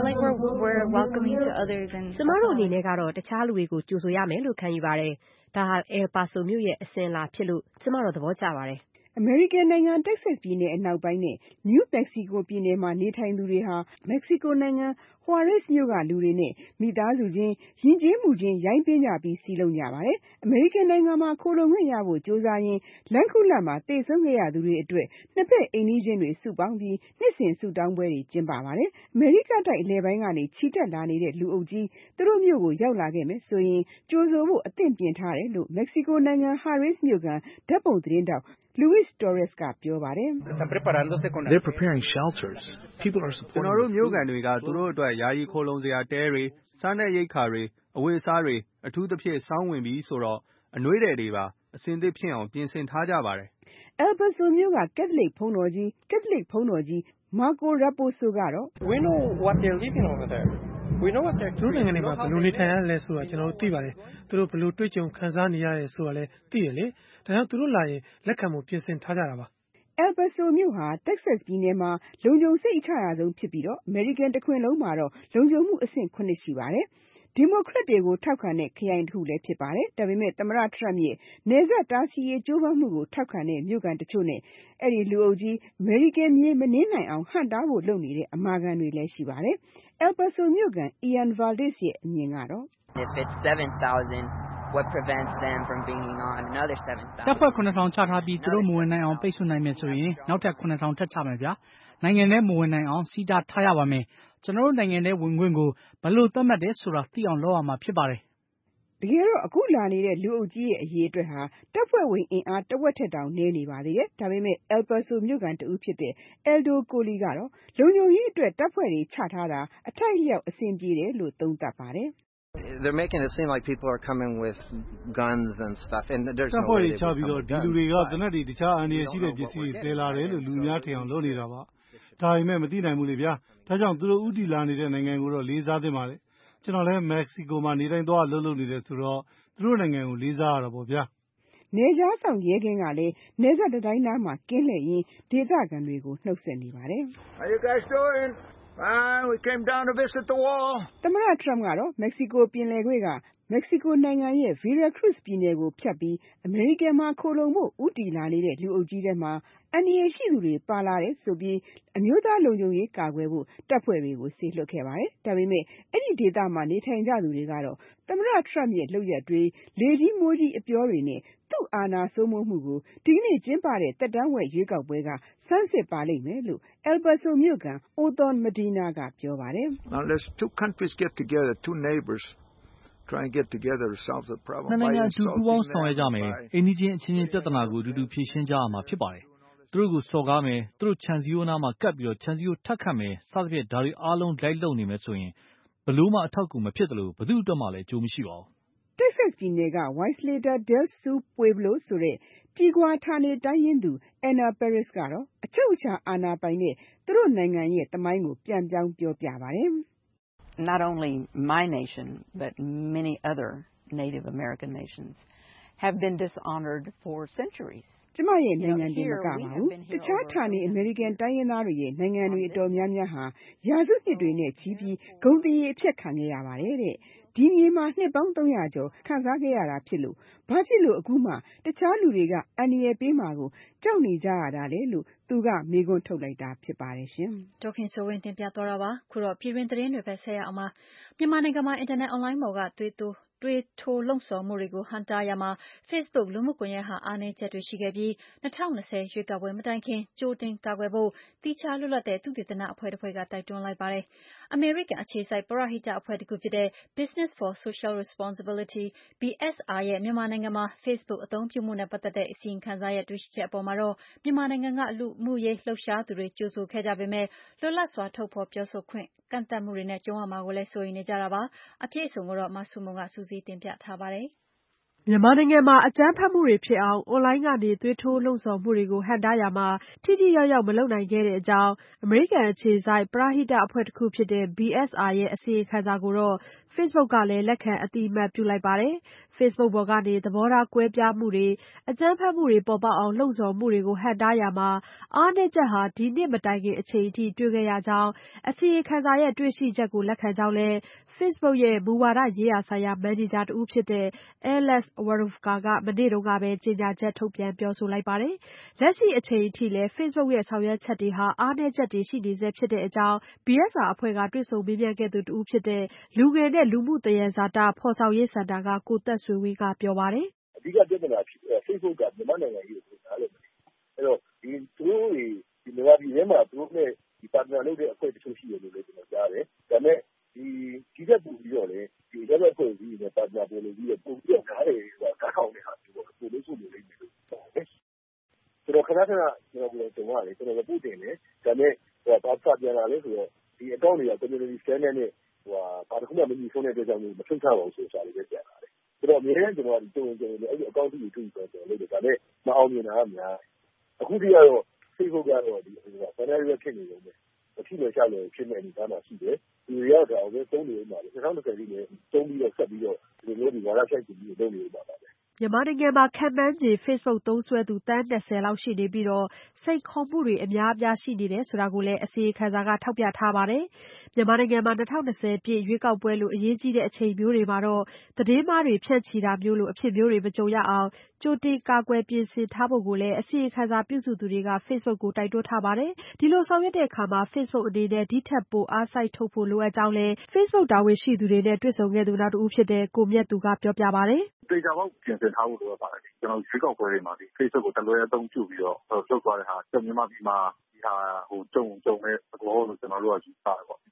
ကျမတို့အနေနဲ့ကတော့တခြားလူတွေကိုကြိုဆိုရမယ်လို့ခံယူပါတယ်။ဒါဟာ El Paso မြို့ရဲ့အစဉ်အလာဖြစ်လို့ကျမတို့သဘောကျပါတယ်။အမေရိကန်နိုင်ငံ Texas ပြည်နယ်အနောက်ပိုင်းနဲ့ New Mexico ပြည်နယ်မှာနေထိုင်သူတွေဟာမက္ကဆီကိုနိုင်ငံ Juarez မြို့ကလူတွေနဲ့မိသားစုချင်းယဉ်ကျေးမှုချင်းရိုင်းပင်းကြပြီးစည်းလုံးကြပါတယ်။အမေရိကန်နိုင်ငံမှာခိုလှုံခွင့်ရဖို့ကြိုးစားရင်းလမ်းခုလတ်မှာသေဆုံးခဲ့ရသူတွေအတွက်နှစ်ဖက်အိမ်နီးချင်းတွေစုပေါင်းပြီးနှစ်စဉ်ဆုတောင်းပွဲတွေကျင်းပပါတယ်။အမေရိကတိုက်အလယ်ပိုင်းကနေချီတက်လာနေတဲ့လူအုပ်ကြီးသူတို့မြို့ကိုရောက်လာခဲ့မယ်ဆိုရင်ကြိုဆိုဖို့အသင့်ပြင်ထားတယ်လို့မက္ကဆီကိုနိုင်ငံ Juarez မြို့ကဓာတ်ပုံသတင်းထောက်Luis Torres ကပြောပါတယ်။ They're preparing shelters. People are supporting. ကျွန်တော်တို့မြို့ခံတွေကသူတို့အတွက်ယာယီခိုလှုံစရာတဲတွေစားနပ်ရိက္ခာတွေအဝတ်အစားတွေအထူးသဖြင့်ဆောင်းဝင်ပြီးဆိုတော့အနွေးထည်တွေပါအဆင်သင့်ဖြစ်အောင်ပြင်ဆင်ထားကြပါတယ်။ El Paso မြို့ကကက်သလစ်ဘုန်းတော်ကြီး Marco Raposo ကတော့ We know what they're living over there. We know what they're သူတို့နိုင်ငံမှာဘယ်လိုနေထိုင်ရလဲဆိုတာကျွန်တော်တို့သိပါတယ်။သူတို့ဘယ်လိုတွေ့ကြုံခံစားနေရတယ်ဆိုတာလည်းသိရလေ။ဒါကြောင့်သူတို့လာရင်လက်ခံဖို့ပြင်ဆင်ထားကြတာပါ။ El Paso မြို့ဟာ Texas ပြည်နယ်မှာလုံခြုံစိတ်အချရဆုံးဖြစ်ပြီးအမေရိကန်တခွင်လုံးမှာတော့လုံခြုံမှုအဆင့် 7 ရှိပါတယ်။ ဒီမိုကရက်တွေကိုထောက်ခံတဲ့ခရိုင်တစ်ခုလည်းဖြစ်ပါတယ်။ဒါပေမဲ့သမ္မတ Trump ရဲ့နယ်စပ်တားဆီးရေးကြိုးပမ်းမှုကိုထောက်ခံတဲ့မြို့ခံတချို့နဲ့အဲဒီလူအုပ်ကြီးအမေရိကန်မြေမနင်းနိုင်အောင်ဟန့်တားဖို့လုပ်နေတဲ့အမာခံတွေလည်းရှိပါတယ်။ El Paso မြို့ခံ Ian Valdez ရဲ့အမြင်ကတော့တပ်ဖွဲ့ 7,000 ချထားပြီးသူတို့မဝင်နိုင်အောင်ပိတ်ဆို့နိုင်မယ်ဆိုရင်နောက်ထပ် 7,000 ထပ်ချမယ်ဗျာ။နိုင်ငံထဲမဝင်နိုင်အောင်စီတာထားရပါမယ်။ကျွန်တော်တို့နိုင်ငံထဲဝင်ခွင့်ကိုဘယ်လိုသတ်မှတ်တယ်ဆိုတာသိအောင်လုပ်ရမှာဖြစ်ပါတယ်တကယ်တော့အခုလာနေတဲ့လူအုပ်ကြီးရဲ့အရေးအတွက်ဟာတပ်ဖွဲ့ဝင်အင်အားတဝက်ထက်တောင်နည်းနေပါသေးတယ်။ဒါပေမဲ့ El Paso မြို့ခံတဦးဖြစ်တဲ့ Aldo Coley ကတော့လုံခြုံရေးအတွက်တပ်ဖွဲ့တွေချထားတာအထိုက်အလျောက်အဆင်ပြေတယ်လို့သုံးသပ်ပါတယ်။ They're making it seem like people are coming with guns and stuff and there's no way တပ်ဖွဲ့တွေချပြီးတော့ဒီလူတွေကတနက်တွေတခြားအန္တရာယ်ရှိတဲ့ပစ္စည်းတွေတည်လာတယ်လို့လူအများထင်အောင်လုပ်နေတာပါ။ဒါပေမဲ့မသိနိုင်ဘူးလေဗျာ။ဒါကြောင့်သူတို့ဥတီလာနေတဲ့နိုင်ငံကိုတော့လေးစားသင့်ပါတယ်။ကျွန်တော်လည်းမက္ကဆီကိုမှာနေတိုင်းသွားလုပ်နေတယ်ဆိုတော့သူတို့နိုင်ငံကိုလေးစားရတာပေါ့ဗျာ။နေကြားဆောင်ရဲကင်းကလည်းနေဆက်တိုင်းသားမှာကင်းလှည့်ရင်းဒေသခံတွေကိုနှုတ်ဆက်နေပါတယ်။ How you guys doing? Fine, we came down to visit the wall. သမ္မတ Trump ကတော့မက္ကဆီကိုပင်လယ်ကွေ့ကမက္ကဆီကိုနိုင်ငံရဲ့ Veracruz ပြည်နယ်ကိုဖြတ်ပြီးအမေရိကန်မှာခိုလှုံဖို့ဦးတည်လာနေတဲ့လူအုပ်ကြီးထဲမှာအန္တရာယ်ရှိသူတွေပါလာတယ်ဆိုပြီးအမျိုးသားလုံခြုံရေးကာကွယ်ဖို့တပ်ဖွဲ့တွေကိုစေလွှတ်ခဲ့ပါတယ်။ဒါပေမဲ့အဲ့ဒီဒေသမှာနေထိုင်ကြသူတွေကတော့သမ္မတ Trump ရဲ့လုပ်ရက်တွေလေကြီးမိုးကြီးအပြောတွေနဲ့သူ့အာဏာစိုးမိုးမှုကိုဒီကနေ့ကျင်းပတဲ့သက်တမ်းဝက်ရွေးကောက်ပွဲကဆန်းစစ်ပါလိမ့်မယ်လို့ El Paso မြို့ခံ Othon Medina ကပြောပါတယ်။ Unless two countries get together, two neighbors.Try and get together to solve the problem. နိုင်ငံအတူပူးပေါင်းဆောင်ရွက်ကြမယ်။အိမ်နီးချင်းအချင်းချင်းပြဿနာကိုအတူတူဖြေရှင်းကြရမှာဖြစ်ပါတယ်။သူတို့ကိုစော်ကားမယ်၊သူတို့ခြံစည်းရိုးနားမှာကပ်ပြီးခြံစည်းရိုးထပ်ခတ်မယ်စသဖြင့်ဒါတွေအားလုံးလိုက်လုပ်နေမယ်ဆိုရင်ဘယ်လို့မှအထောက်အကူမဖြစ်သလိုဘယ်သူ့အတွက်မှလည်းအကျိုးမရှိပါဘူး။ Texas ပြည်နယ်က Waisleta del Sur Pueblo ဆိုတဲ့ပြည်ကွာဌာနေတိုင်းရင်းသူ Anna Perez ကတော့အချုပ်အခြာအာဏာပိုင်တဲ့သူတို့နိုင်ငံရဲ့သမိုင်းကိုပြန်ပြောင်းပြောပြပါတယ်။ Not only my nation, but many other Native American nations have been dishonored for centuries. ကျမရဲ့နိုင်ငံတည်းမကပါဘူး။တခြားဌာနေအမေရိကန်တိုင်းရင်းသားတွေရဲ့နိုင်ငံတွေအတော်များများဟာရာစုနှစ်တွေနဲ့ချီပြီးဂုဏ်သရေအဖြစ်ခံခဲ့ရပါတယ်တဲ့။ဒီမြေမှာနှစ်ပေါင်း300ကျော်ခံစားခဲ့ရတာဖြစ်လို့ဘာဖြစ်လို့အခုမှတခြားလူတွေကအန္တရာယ်ပေးမှာကိုကြောက်နေကြရတာလေလို့သူကမေးခွန်းထုတ်လိုက်တာဖြစ်ပါတယ်ရှင်။ဒေါခင်စိုးဝင်းတင်ပြသွားတာပါ။ခုတော့ပြည်တွင်းသတင်းတွေပဲဆက်ရအောင်ပါ။မြန်မာနိုင်ငံမှာအင်တာနက်အွန်လိုင်းပေါ်ကတွေးထိုးလှုံ့ဆော်မှုတွေကိုဟန့်တားရမှာ Facebook လူမှုကွန်ရက်ဟာအားနည်းချက်တွေရှိခဲ့ပြီး2020ရွေးကောက်ပွဲမတိုင်ခင်ကြိုတင်ကာကွယ်ဖို့သီးခြားလွတ်လပ်တဲ့သုတေသနအဖွဲ့တစ်ဖွဲ့ကတိုက်တွန်းလိုက်ပါတယ်။အမေရိကန်အခြေစိုက်ပရဟိတအဖွဲ့တစ်ခုဖြစ်တဲ့ Business for Social Responsibility BSR ရဲ့မြန်မာနိုင်ငံမှာ Facebook အသုံးပြုမှုနဲ့ပတ်သက်တဲ့အစီရင်ခံစာရဲ့တွေ့ရှိချက်အပေါ်မှာတော့မြန်မာနိုင်ငံကလူမှုရေးလှုပ်ရှားသူတွေကြိုဆိုခဲ့ကြပေမဲ့လွတ်လပ်စွာထုတ်ဖော်ပြောဆိုခွင့်ကန့်သတ်မှုတွေနဲ့ကြုံရမှာကိုလည်းစိုးရိမ်နေကြတာပါ။အပြည့်အစုံကိုတော့မဆုမွန်ကစူးစီးတင်ပြထားပါတယ်။မြန်မာနိုင်ငံမှာအကြမ်းဖက်မှုတွေဖြစ်အောင်အွန်လိုင်းကနေသွေးထိုးလှုံ့ဆော်မှုတွေကိုဟန့်တားရာမှာထိထိရောက်ရောက်မလုပ်နိုင်ခဲ့တဲ့အကြောင်းအမေရိကန်အခြေစိုက်ပရဟိတအဖွဲ့တစ်ခုဖြစ်တဲ့ BSR ရဲ့အစီရင်ခံစာကိုတော့ Facebook ကလည်းလက်ခံအသိအမှတ်ပြုလိုက်ပါတယ်။ Facebook ပေါ်ကနေသဘောထားကွဲပြားမှုတွေအကြမ်းဖက်မှုတွေပေါ်ပေါက်အောင်လှုံ့ဆော်မှုတွေကိုဟန့်တားရာမှာအားနည်းချက်ဟာဒီနှစ်မတိုင်ခင်အချိန်အထိတွေ့ခဲ့ရကြောင်းအစီရင်ခံစာရဲ့တွေ့ရှိချက်ကိုလက်ခံကြောင်းလည်း Facebook ရဲ့မူဝါဒရေးရာဆိုင်ရာမန်နေဂျာတစ်ဦးဖြစ်တဲ့ Alex Warofka ကမနေ့တုန်းကပဲကြေညာချက်ထုတ်ပြန်ပြောဆိုလိုက်ပါတယ်။လက်ရှိအချိန်အထိလည်း Facebook ရဲ့ဆောင်ရွက်ချက်တွေဟာအားနည်းချက်တွေရှိနေဆဲဖြစ်တဲ့အကြောင်း BSR အဖွဲ့ကတွေ့ဆုံမေးမြန်းခဲ့သူတစ်ဦးဖြစ်တဲ့လူငယ်နဲ့လူမှုသယံဇာတဖော်ဆောင်ရေးစင်တာကကိုသက်ဆွေဝင်းကပြောပါတယ်။အဓိကပြဿနာဖြစ်Facebook ကမြန်မာနိုင်ငံရေးကိုနားလည်မသိ။အဲ့တော့သူတို့တွေမြန်မာပြည်ထဲမှာသူတို့နဲ့ပါတနာလုပ်တဲ့အဖွဲ့တချို့ရှိတယ်လို့လည်းကျွန်တော်ကြားတယ်။ဒါပေမဲ့ဒီကပို့ပြီးတော့လေရတဲ့အဖွဲ့အစည်းတွေနဲ့ပါတနာပေါ်လို့ပြီးတော့ပို့ပြီးတော့နားတယ်ဆိုတာကားထောင်တဲ့ဟာမျိုးပေါ့ပို့လို့ဆိုလို့လိမ့်မယ်လို့ဆိုတော့ခဏခဏကျွန်တော်ကြုံရတယ်ကျွန်တော်ပို့တင်တယ်ဒါပေမဲ့ဘာသာပြန်လာလဲဆိုတော့ဒီအကောင့်တွေက community standard နဲ့ဘာတစ်ခုမှမညီဆုံးတဲ့အတွက်ကြောင့်မထုတ်ချပါဘူးဆိုတာလေးပဲပြန်လာတယ်ဆိုတော့အများကြီးကျွန်တော်ကြုံအဲ့ဒီအကောင့်တွေတွေ့ပြီးတော့လုပ်တယ်ဒါပေမဲ့မအောင်မြင်တာကများအခုတည်းကတော့ Facebook ကတော့ဒီဘာသာရေးဖြစ်နေလို့ပဲအဖြစ်နဲ့ရှာလို့ဖြစ်နေနေတာမှရှိတယ်ဒီရတော့ပဲသုံးနေမှာလေ2020လေးနဲ့သုံးပြီးတော့ဆက်ပြီးတော့ဒီလိုမျိုးဒီဝါဒဖြန့်ချီပြီးလုပ်နေမှာပါပဲမြန်မာနိုင်ငံမှာခန့်မှန်းခြေ Facebook သုံးစွဲသူသန်း20လောက်ရှိနေပြီးစိန်ခေါ်မှုတွေအများအပြားရှိနေတယ်ဆိုတာကိုလည်းအစီရင်ခံစာကထောက်ပြထားပါတယ်။မြန်မာနိုင်ငံမှာ2020ပြည့်ရွေးကောက်ပွဲလိုအရေးကြီးတဲ့အချိန်မျိုးတွေမှာသတင်းမှားတွေဖြန့်ချီတာမျိုးလိုအဖြစ်မျိုးတွေမကြုံရအောင်ကြိုတင်ကာကွယ်ပြင်ဆင်ထားဖို့ကိုလည်းအစီရင်ခံစာပြုစုသူတွေက Facebook ကိုတိုက်တွန်းထားပါတယ်။ဒီလိုဆောင်ရွက်တဲ့အခါမှာ Facebook အနေနဲ့ဒီထက်ပိုအားစိုက်ထုတ်ဖို့လိုအပ်ကြောင်းလည်း Facebook တာဝန်ရှိသူတွေနဲ့တွေ့ဆုံခဲ့သူနောက်တစ်ဦးဖြစ်တဲ့ကိုမြတ်သူကပြောပြပါတယ်။သေချာပေါက်ပြင်ဆင်ထားဖို့လိုအပ်ပါတယ်။ကျွန်တော်ရွေးကောက်ပွဲတွေမှာဒီ Facebook ကိုတလွဲအသုံးပြုပြီးတော့လုပ်သွားတဲ့ဟာမြန်မာပြည်မှာဒီဟာကြုံမဲ့သဘောလို့ကျွန်တော်တို့ကယူဆတယ်ပေါ့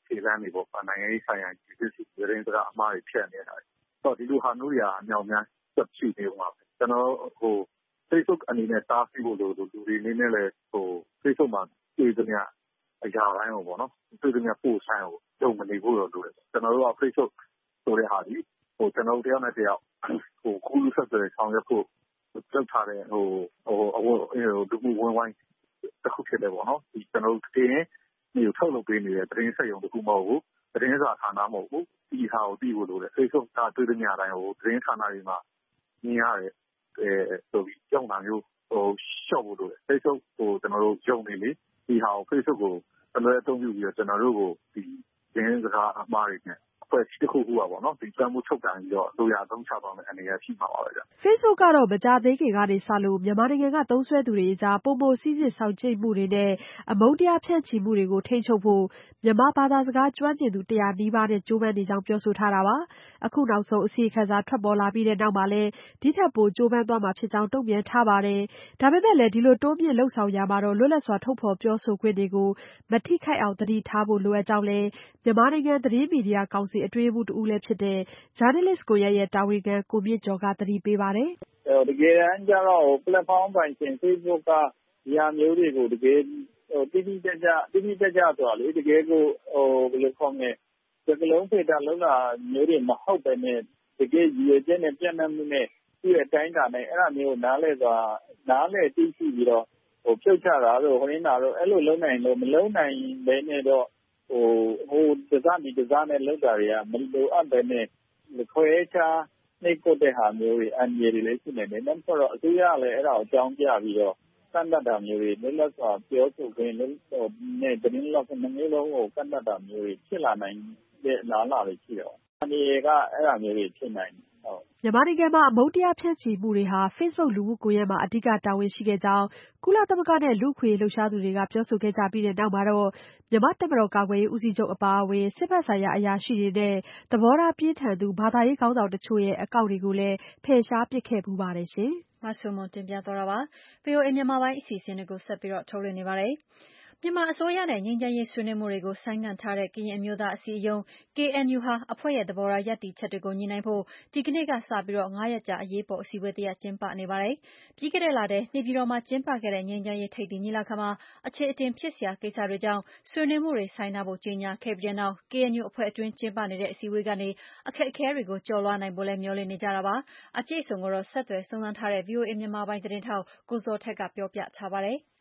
ခြေလှမ်းတွေပေါ့နိုင်ငံရေးဆိုင်ရာဖြစ်စီသတင်းစကားအမှားတွေဖြန့်နေတာဆိုတော့ဒီလိုဟာမျိုးတွေကအမြောက်များဆက်ရှိနေမှာပဲကျွန်တော်Facebook အနေနဲ့တားဆီးဖို့လို့လူတွေနည်းနည်းလဲFacebook မှာတွေ့သမျှအရာတိုင်းကိုပေါ့နော်တွေ့သမျှပို့ဆိုင်ကိုတုံမနေဖို့တော့လိုတယ်ကျွန်တော်တို့က Facebook ဆိုတဲ့ဟာဒီကျွန်တော်တို့တယောက်နဲ့တယောက်ကူးလူဆက်သွယ်ဆောင်ရွက်ဖို့လောက်ထားတဲ့လူမှုဝန်ဝိုင်းတစ်ခုဖြစ်တယ်ပေါ့နော်ဒီကျွန်တော်တို့တင်းမျိုးထုတ်လုပ်ပေးနေတဲ့သတင်းစက်ရုံတစ်ခုမဟုတ်ဘူးသတင်းစာဌာနမဟုတ်ဘူးဒီဟာကိုသိဖို့လိုတယ် Facebook ကတွေ့သမျှတိုင်းကိုသတင်းဌာနတွေမှာမြင်ရတယ်ဆိုပြီးကြောက်တာမျိုးရှော့ဖို့လိုတယ် Facebook ကိုကျွန်တော်တို့ယုံနေလေဒီဟာကို Facebook ကိုအလွယ်အသုံးပြုပြီးတော့ကျွန်တော်တို့ကိုဒီသတင်းစကားအမှားတွေနဲ့ဖွဲ့စည်းတစ်ခုခုပါပေါ့နော်ဒီကံမှုထုတ်ကန်ပြီးတော့လိုရသုံးချသွားမယ်အနေနဲ့ရှိမှာပါပဲဗျ Facebook ကတော့မကြာသေးခင်ကနေစလို့မြန်မာနိုင်ငံကသုံးစွဲသူတွေအကြားပိုမိုစည်းစိမ်ဆောင်ကျဉ်မှုတွေနဲ့အမုန်းတရားဖြန့်ချီမှုတွေကိုထိန်းချုပ်ဖို့မြန်မာဘာသာစကားကျွမ်းကျင်သူ100နီးပါးနဲ့ကြိုးပမ်းနေကြောင်းပြောဆိုထားတာပါအခုနောက်ဆုံးအစီရင်ခံစာထွက်ပေါ်လာပြီးတဲ့နောက်မှာလည်းဒီထက်ပိုကြိုးပမ်းသွားမှာဖြစ်ကြောင်းတုံ့ပြန်ထားပါတယ်ဒါပေမဲ့လည်းဒီလိုတိုးမြင့်လှုပ်ဆောင်ရမှာတော့လွတ်လပ်စွာထုတ်ဖော်ပြောဆိုခွင့်တွေကိုမထိခိုက်အောင်သတိထားဖို့လိုအပ်ကြောင်းလည်းမြန်မာနိုင်ငံသတင်းမီဒီယာကောင်စီအတွင်းရေးမှူးတဦးလည်းဖြစ်တဲ့ Journalist ကွန်ရက်ရဲ့တာဝန်ခံကိုမြင့်ကျော်ကသတိပေးပါတယ်တကယ်တမ်းကျတော့ platform ပိုင်ရှင် Facebook ကဒီဟာမျိုးတွေကိုတကယ်တိတိကျကျဆိုတာလေတကယ်ကိုဘယ်လိုခေါ်မလဲစကလုံးဖေတာလုံးတာမျိုးတွေမဟုတ်ပဲနဲ့တကယ်ရည်ရွယ်ချက်နဲ့ပြန့်နှံ့မှုနဲ့သူ့ရဲ့တိုင်းတာနဲ့အဲ့ဒါမျိုးကိုနားလဲသိရှိပြီးတော့ဖြုတ်ချတာလို့ဟိုရင်းတာတော့အဲ့လိုလုံးနိုင်လို့မလုံးနိုင်ဘဲနဲ့တော့ဟိုတစားနဲ့လောက်တာတွေကမလိုအပ်ပဲနဲ့ခွဲခြားနှိပ်ကွက်တဲ့ဟာမျိုးတွေအန်ရည်တွေလည်းရှိနေတယ်နောက်တော့အစိုးရလည်းအဲ့ဒါကိုအကြောင်းပြပြီးတော့ကန့်တတ်တာမျိုးတွေလွတ်လပ်စွာပြောဆိုခွင့်နဲ့သတင်းလောက်နှစ်မျိုးလုံးကိုကန့်တတ်တာမျိုးတွေဖြစ်လာနိုင်တဲ့အလားအလာတွေရှိတော့အန်ရည်ကအဲ့ဒါမျိုးတွေဖြစ်နိုင်မြန်မာနိုင်ငံမှာအမုန်းတရားဖြန့်ချီမှုတွေဟာ Facebook လူမှုကွန်ရက်မှာအဓိကတာဝန်ရှိခဲ့ကြောင်းကုလသမဂ္ဂနဲ့လူ့အခွင့်အရေးလှုပ်ရှားသူတွေကပြောဆိုခဲ့ကြပြီးတဲ့နောက်မှာတော့မြန်မာတပ်မတော်ကာကွယ်ရေးဦးစီးချုပ်အပါအဝင်စစ်ဘက်ဆိုင်ရာအရာရှိတွေနဲ့သဘောထားပြင်းထန်သူဘာသာရေးခေါင်းဆောင်တချို့ရဲ့အကောင့်တွေကိုလည်းဖယ်ရှားပစ်ခဲ့ဖူးပါတယ်ရှင်။မဆုမွန်တင်ပြသွားတာပါ။ VOA မြန်မာပိုင်းအစီအစဉ်တွေကိုဆက်ပြီးထုတ်လွှင့်နေပါတယ်။မြန်မာအစိုးရနဲ့ငြိမ်းချမ်းရေးဆွေးနွေးမှုတွေကိုဆိုင်းငံ့ထားတဲ့ကရင်အမျိုးသားအစည်းအရုံး KNU ဟာအဖွဲ့ရဲ့သဘောထားရပ်တည်ချက်တွေကိုညှိနှိုင်းဖို့ဒီကနေ့ကစပြီး5ရက်ကြာအရေးပေါ်အစည်းအဝေးတရပ်ကျင်းပနေပါတယ်။ပြီးခဲ့တဲ့လထဲနေပြည်တော်မှာကျင်းပခဲ့တဲ့ငြိမ်းချမ်းရေးထိပ်သီးညီလာခံမှာအခြေအတင်ဖြစ်စရာကိစ္စတွေကြောင့်ဆွေးနွေးမှုတွေဆိုင်းထားဖို့ကြေညာခဲ့ပြီးတဲ့နောက် KNU အဖွဲ့အတွင်းကျင်းပနေတဲ့အစည်းအဝေးကနေအခက်အခဲတွေကိုကျော်လွှားနိုင်ဖို့လည်းမျှော်လင့်နေကြတာပါ။အပြည့်အစုံကိုဆက်သွယ်စုံစမ်းထားတဲ့ VOA မြန်မာပိုင်းသတင်းထောက်ကိုဇော်ထက်ကပြောပြထားပါတယ်။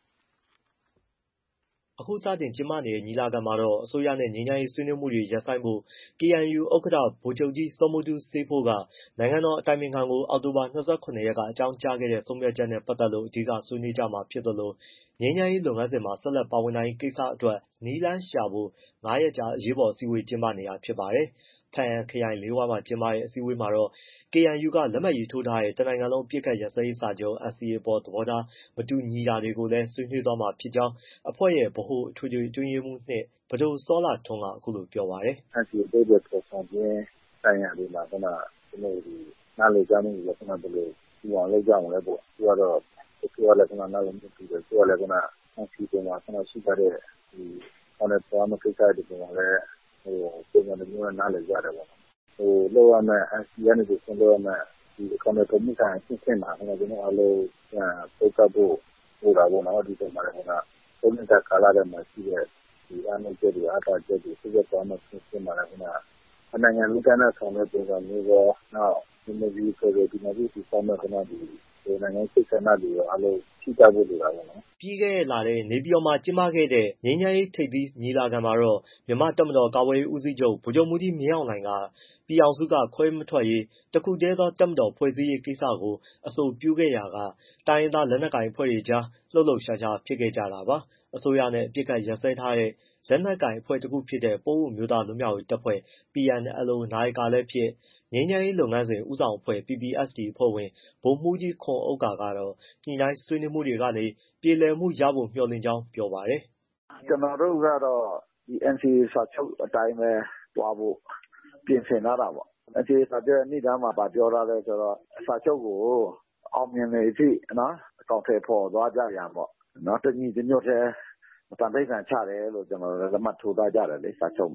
အခုစတင်ကျင်းပနေတဲ့ညီလာခံမှာတော့အစိုးရနဲ့ငြိမ်းချမ်းရေးဆွေးနွေးမှုတွေရပ်ဆိုင်းဖို့ KNU ဥက္ကဋ္ဌဗိုလ်ချုပ်ကြီးစောမူတူးစေးဖိုးကနိုင်ငံတော်အတိုင်ပင်ခံကိုအောက်တိုဘာ29ရက်ကအကြောင်းကြားခဲ့တဲ့ဆုံးဖြတ်ချက်နဲ့ပတ်သက်လို့အဓိကဆွေးနွေးကြမှာဖြစ်သလိုငြိမ်းချမ်းရေးလုပ်ငန်းစဉ်မှာဆက်လက်ပါဝင်နိုင်ရေးကိစ္စအတွက်နည်းလမ်းရှာဖို့5ရက်ကြာအရေးပေါ်အစည်းအဝေးကျင်းပနေတာဖြစ်ပါတယ်။ဘားအံခရိုင်လေးဝါးမှာကျင်းပတဲ့အစည်းအဝေးမှာတော့ KNU ကလက်မှတ်ရေးထိုးထားတဲ့တနိုင်ငံလုံးအပစ်အခတ်ရပ်စဲရေးစာချုပ် NCA အပေါ်သဘောထားမတူညီတာတွေကိုလည်းဆွေးနွေးသွားမှာဖြစ်ကြောင်းအဖွဲ့ရဲ့ဗဟိုအထွေထွေအတွင်းရေးမှူးပဒိုစောလှထွန်းကအခုလိုပြောပါတယ်။ NCA အပေါ်ပေါ်ဆောင်ခြင်းဆိုင်ရာတွေမှာကျွန်တော်နားလည်ကြမှုတွေကျွန်တော်ဘယ်လိုဒီအောင်လုပ်ကြအောင်လဲပေါ့သူကတော့လည်းကျွန်တော်နားလည်မှုတူတယ်သူကလည်းကျွန်တော် NCA ပေါ်မှာကျွန်တော်ရှိထားတဲ့ဒီဟိုလည်းပေါ်မှာကိစ္စတွေပေါ်မှာလည်းပုံမှန်မျိုးနားလည်ကြတယ်ပေါ့လောက်ရမယ် NCA ကနေပြီးဆုံးလောက်ရမယ်ဒီအကောင့်တွေပုံမှန်တိုင်းရှင်းမှာကျွန်တော်အားလုံးပုတ်ကဖို့ဟိုတာပေါ့နော်ဒီပုံမှာလည်းပုံမှန်ကာလာတဲ့မှာရှိတဲ့ဒီအမှုတွေအားတာချက်တွေစိတ်ကြောင်းမှရှင်းမှာလည်းနိုင်ငံလူကနဲ့ဆောင်တဲ့ပုံစံမျိုးတော့နောက်ဒီလိုဒီဆိုတဲ့ဒီမှာဒီဆောင်တဲ့ကျွန်တော်ဒီနိုင်ငံစိတ်ဆန္ဒတွေအားလုံးရှိကြဖို့လိုတာပေါ့နော်ပြီးခဲ့တဲ့လထဲနေပြည်တော်မှာကျင်းပခဲ့တဲ့ငြိမ်းချမ်းရေးထိပ်သီးညီလာခံမှာတော့မြန်မာတပ်မတော်ကာကွယ်ရေးဦးစီးချုပ်ဗိုလ်ချုပ်မှူးကြီးမင်းအောင်လှိုင်ကပြည်အောင်စုကခွဲမထွက်ရေးတခုတည်းသောတပ်မတော်ဖွဲ့စည်းရေးကိစ္စကိုအဆိုပြုခဲ့ရာကတိုင်းရင်းသားလက်နက်ကိုင်အဖွဲ့တွေကြားလှုပ်လှုပ်ရှားရှားဖြစ်ခဲ့ကြတာပါအစိုးရနဲ့အပစ်အခတ်ရပ်စဲထားတဲ့လက်နက်ကိုင်အဖွဲ့တစ်ခုဖြစ်တဲ့ပအိုဝ်းအမျိုးသားလွတ်မြောက်ရေးတပ်ဖွဲ့ PNLO နာယကလည်းဖြစ်ငြိမ်းချမ်းရေးလုပ်ငန်းစဉ်ဦးဆောင်အဖွဲ့ PPST အဖွဲ့ဝင်ဗိုလ်မှူးကြီးခွန်ဥက္ကာကတော့ညှိနှိုင်းဆွေးနွေးမှုတွေကနေပြေလည်မှုရဖို့မျှော်လင့်ကြောင်းပြောပါတယ်ကျွန်တော်တို့ကတော့ဒီ NCA စာချုပ်အတိုင်းပဲတွားဖို့ပြင်ဆင်ထားတာပေါ့ NCA စာချုပ်နေ့တိုင်းမှာပြောထားတယ်ဆိုတော့စာချုပ်ကိုအောင်မြင်နေပြီနော်အကောင့်ထဲပေါ်သွားကြရပေါ့နော်တညီတညွတ်တည်းတန်တိတ်ဆန်ချတယ်လို့ကျွန်တော်လက်မှတ်ထိုးထားကြတယ်လေစာချုပ်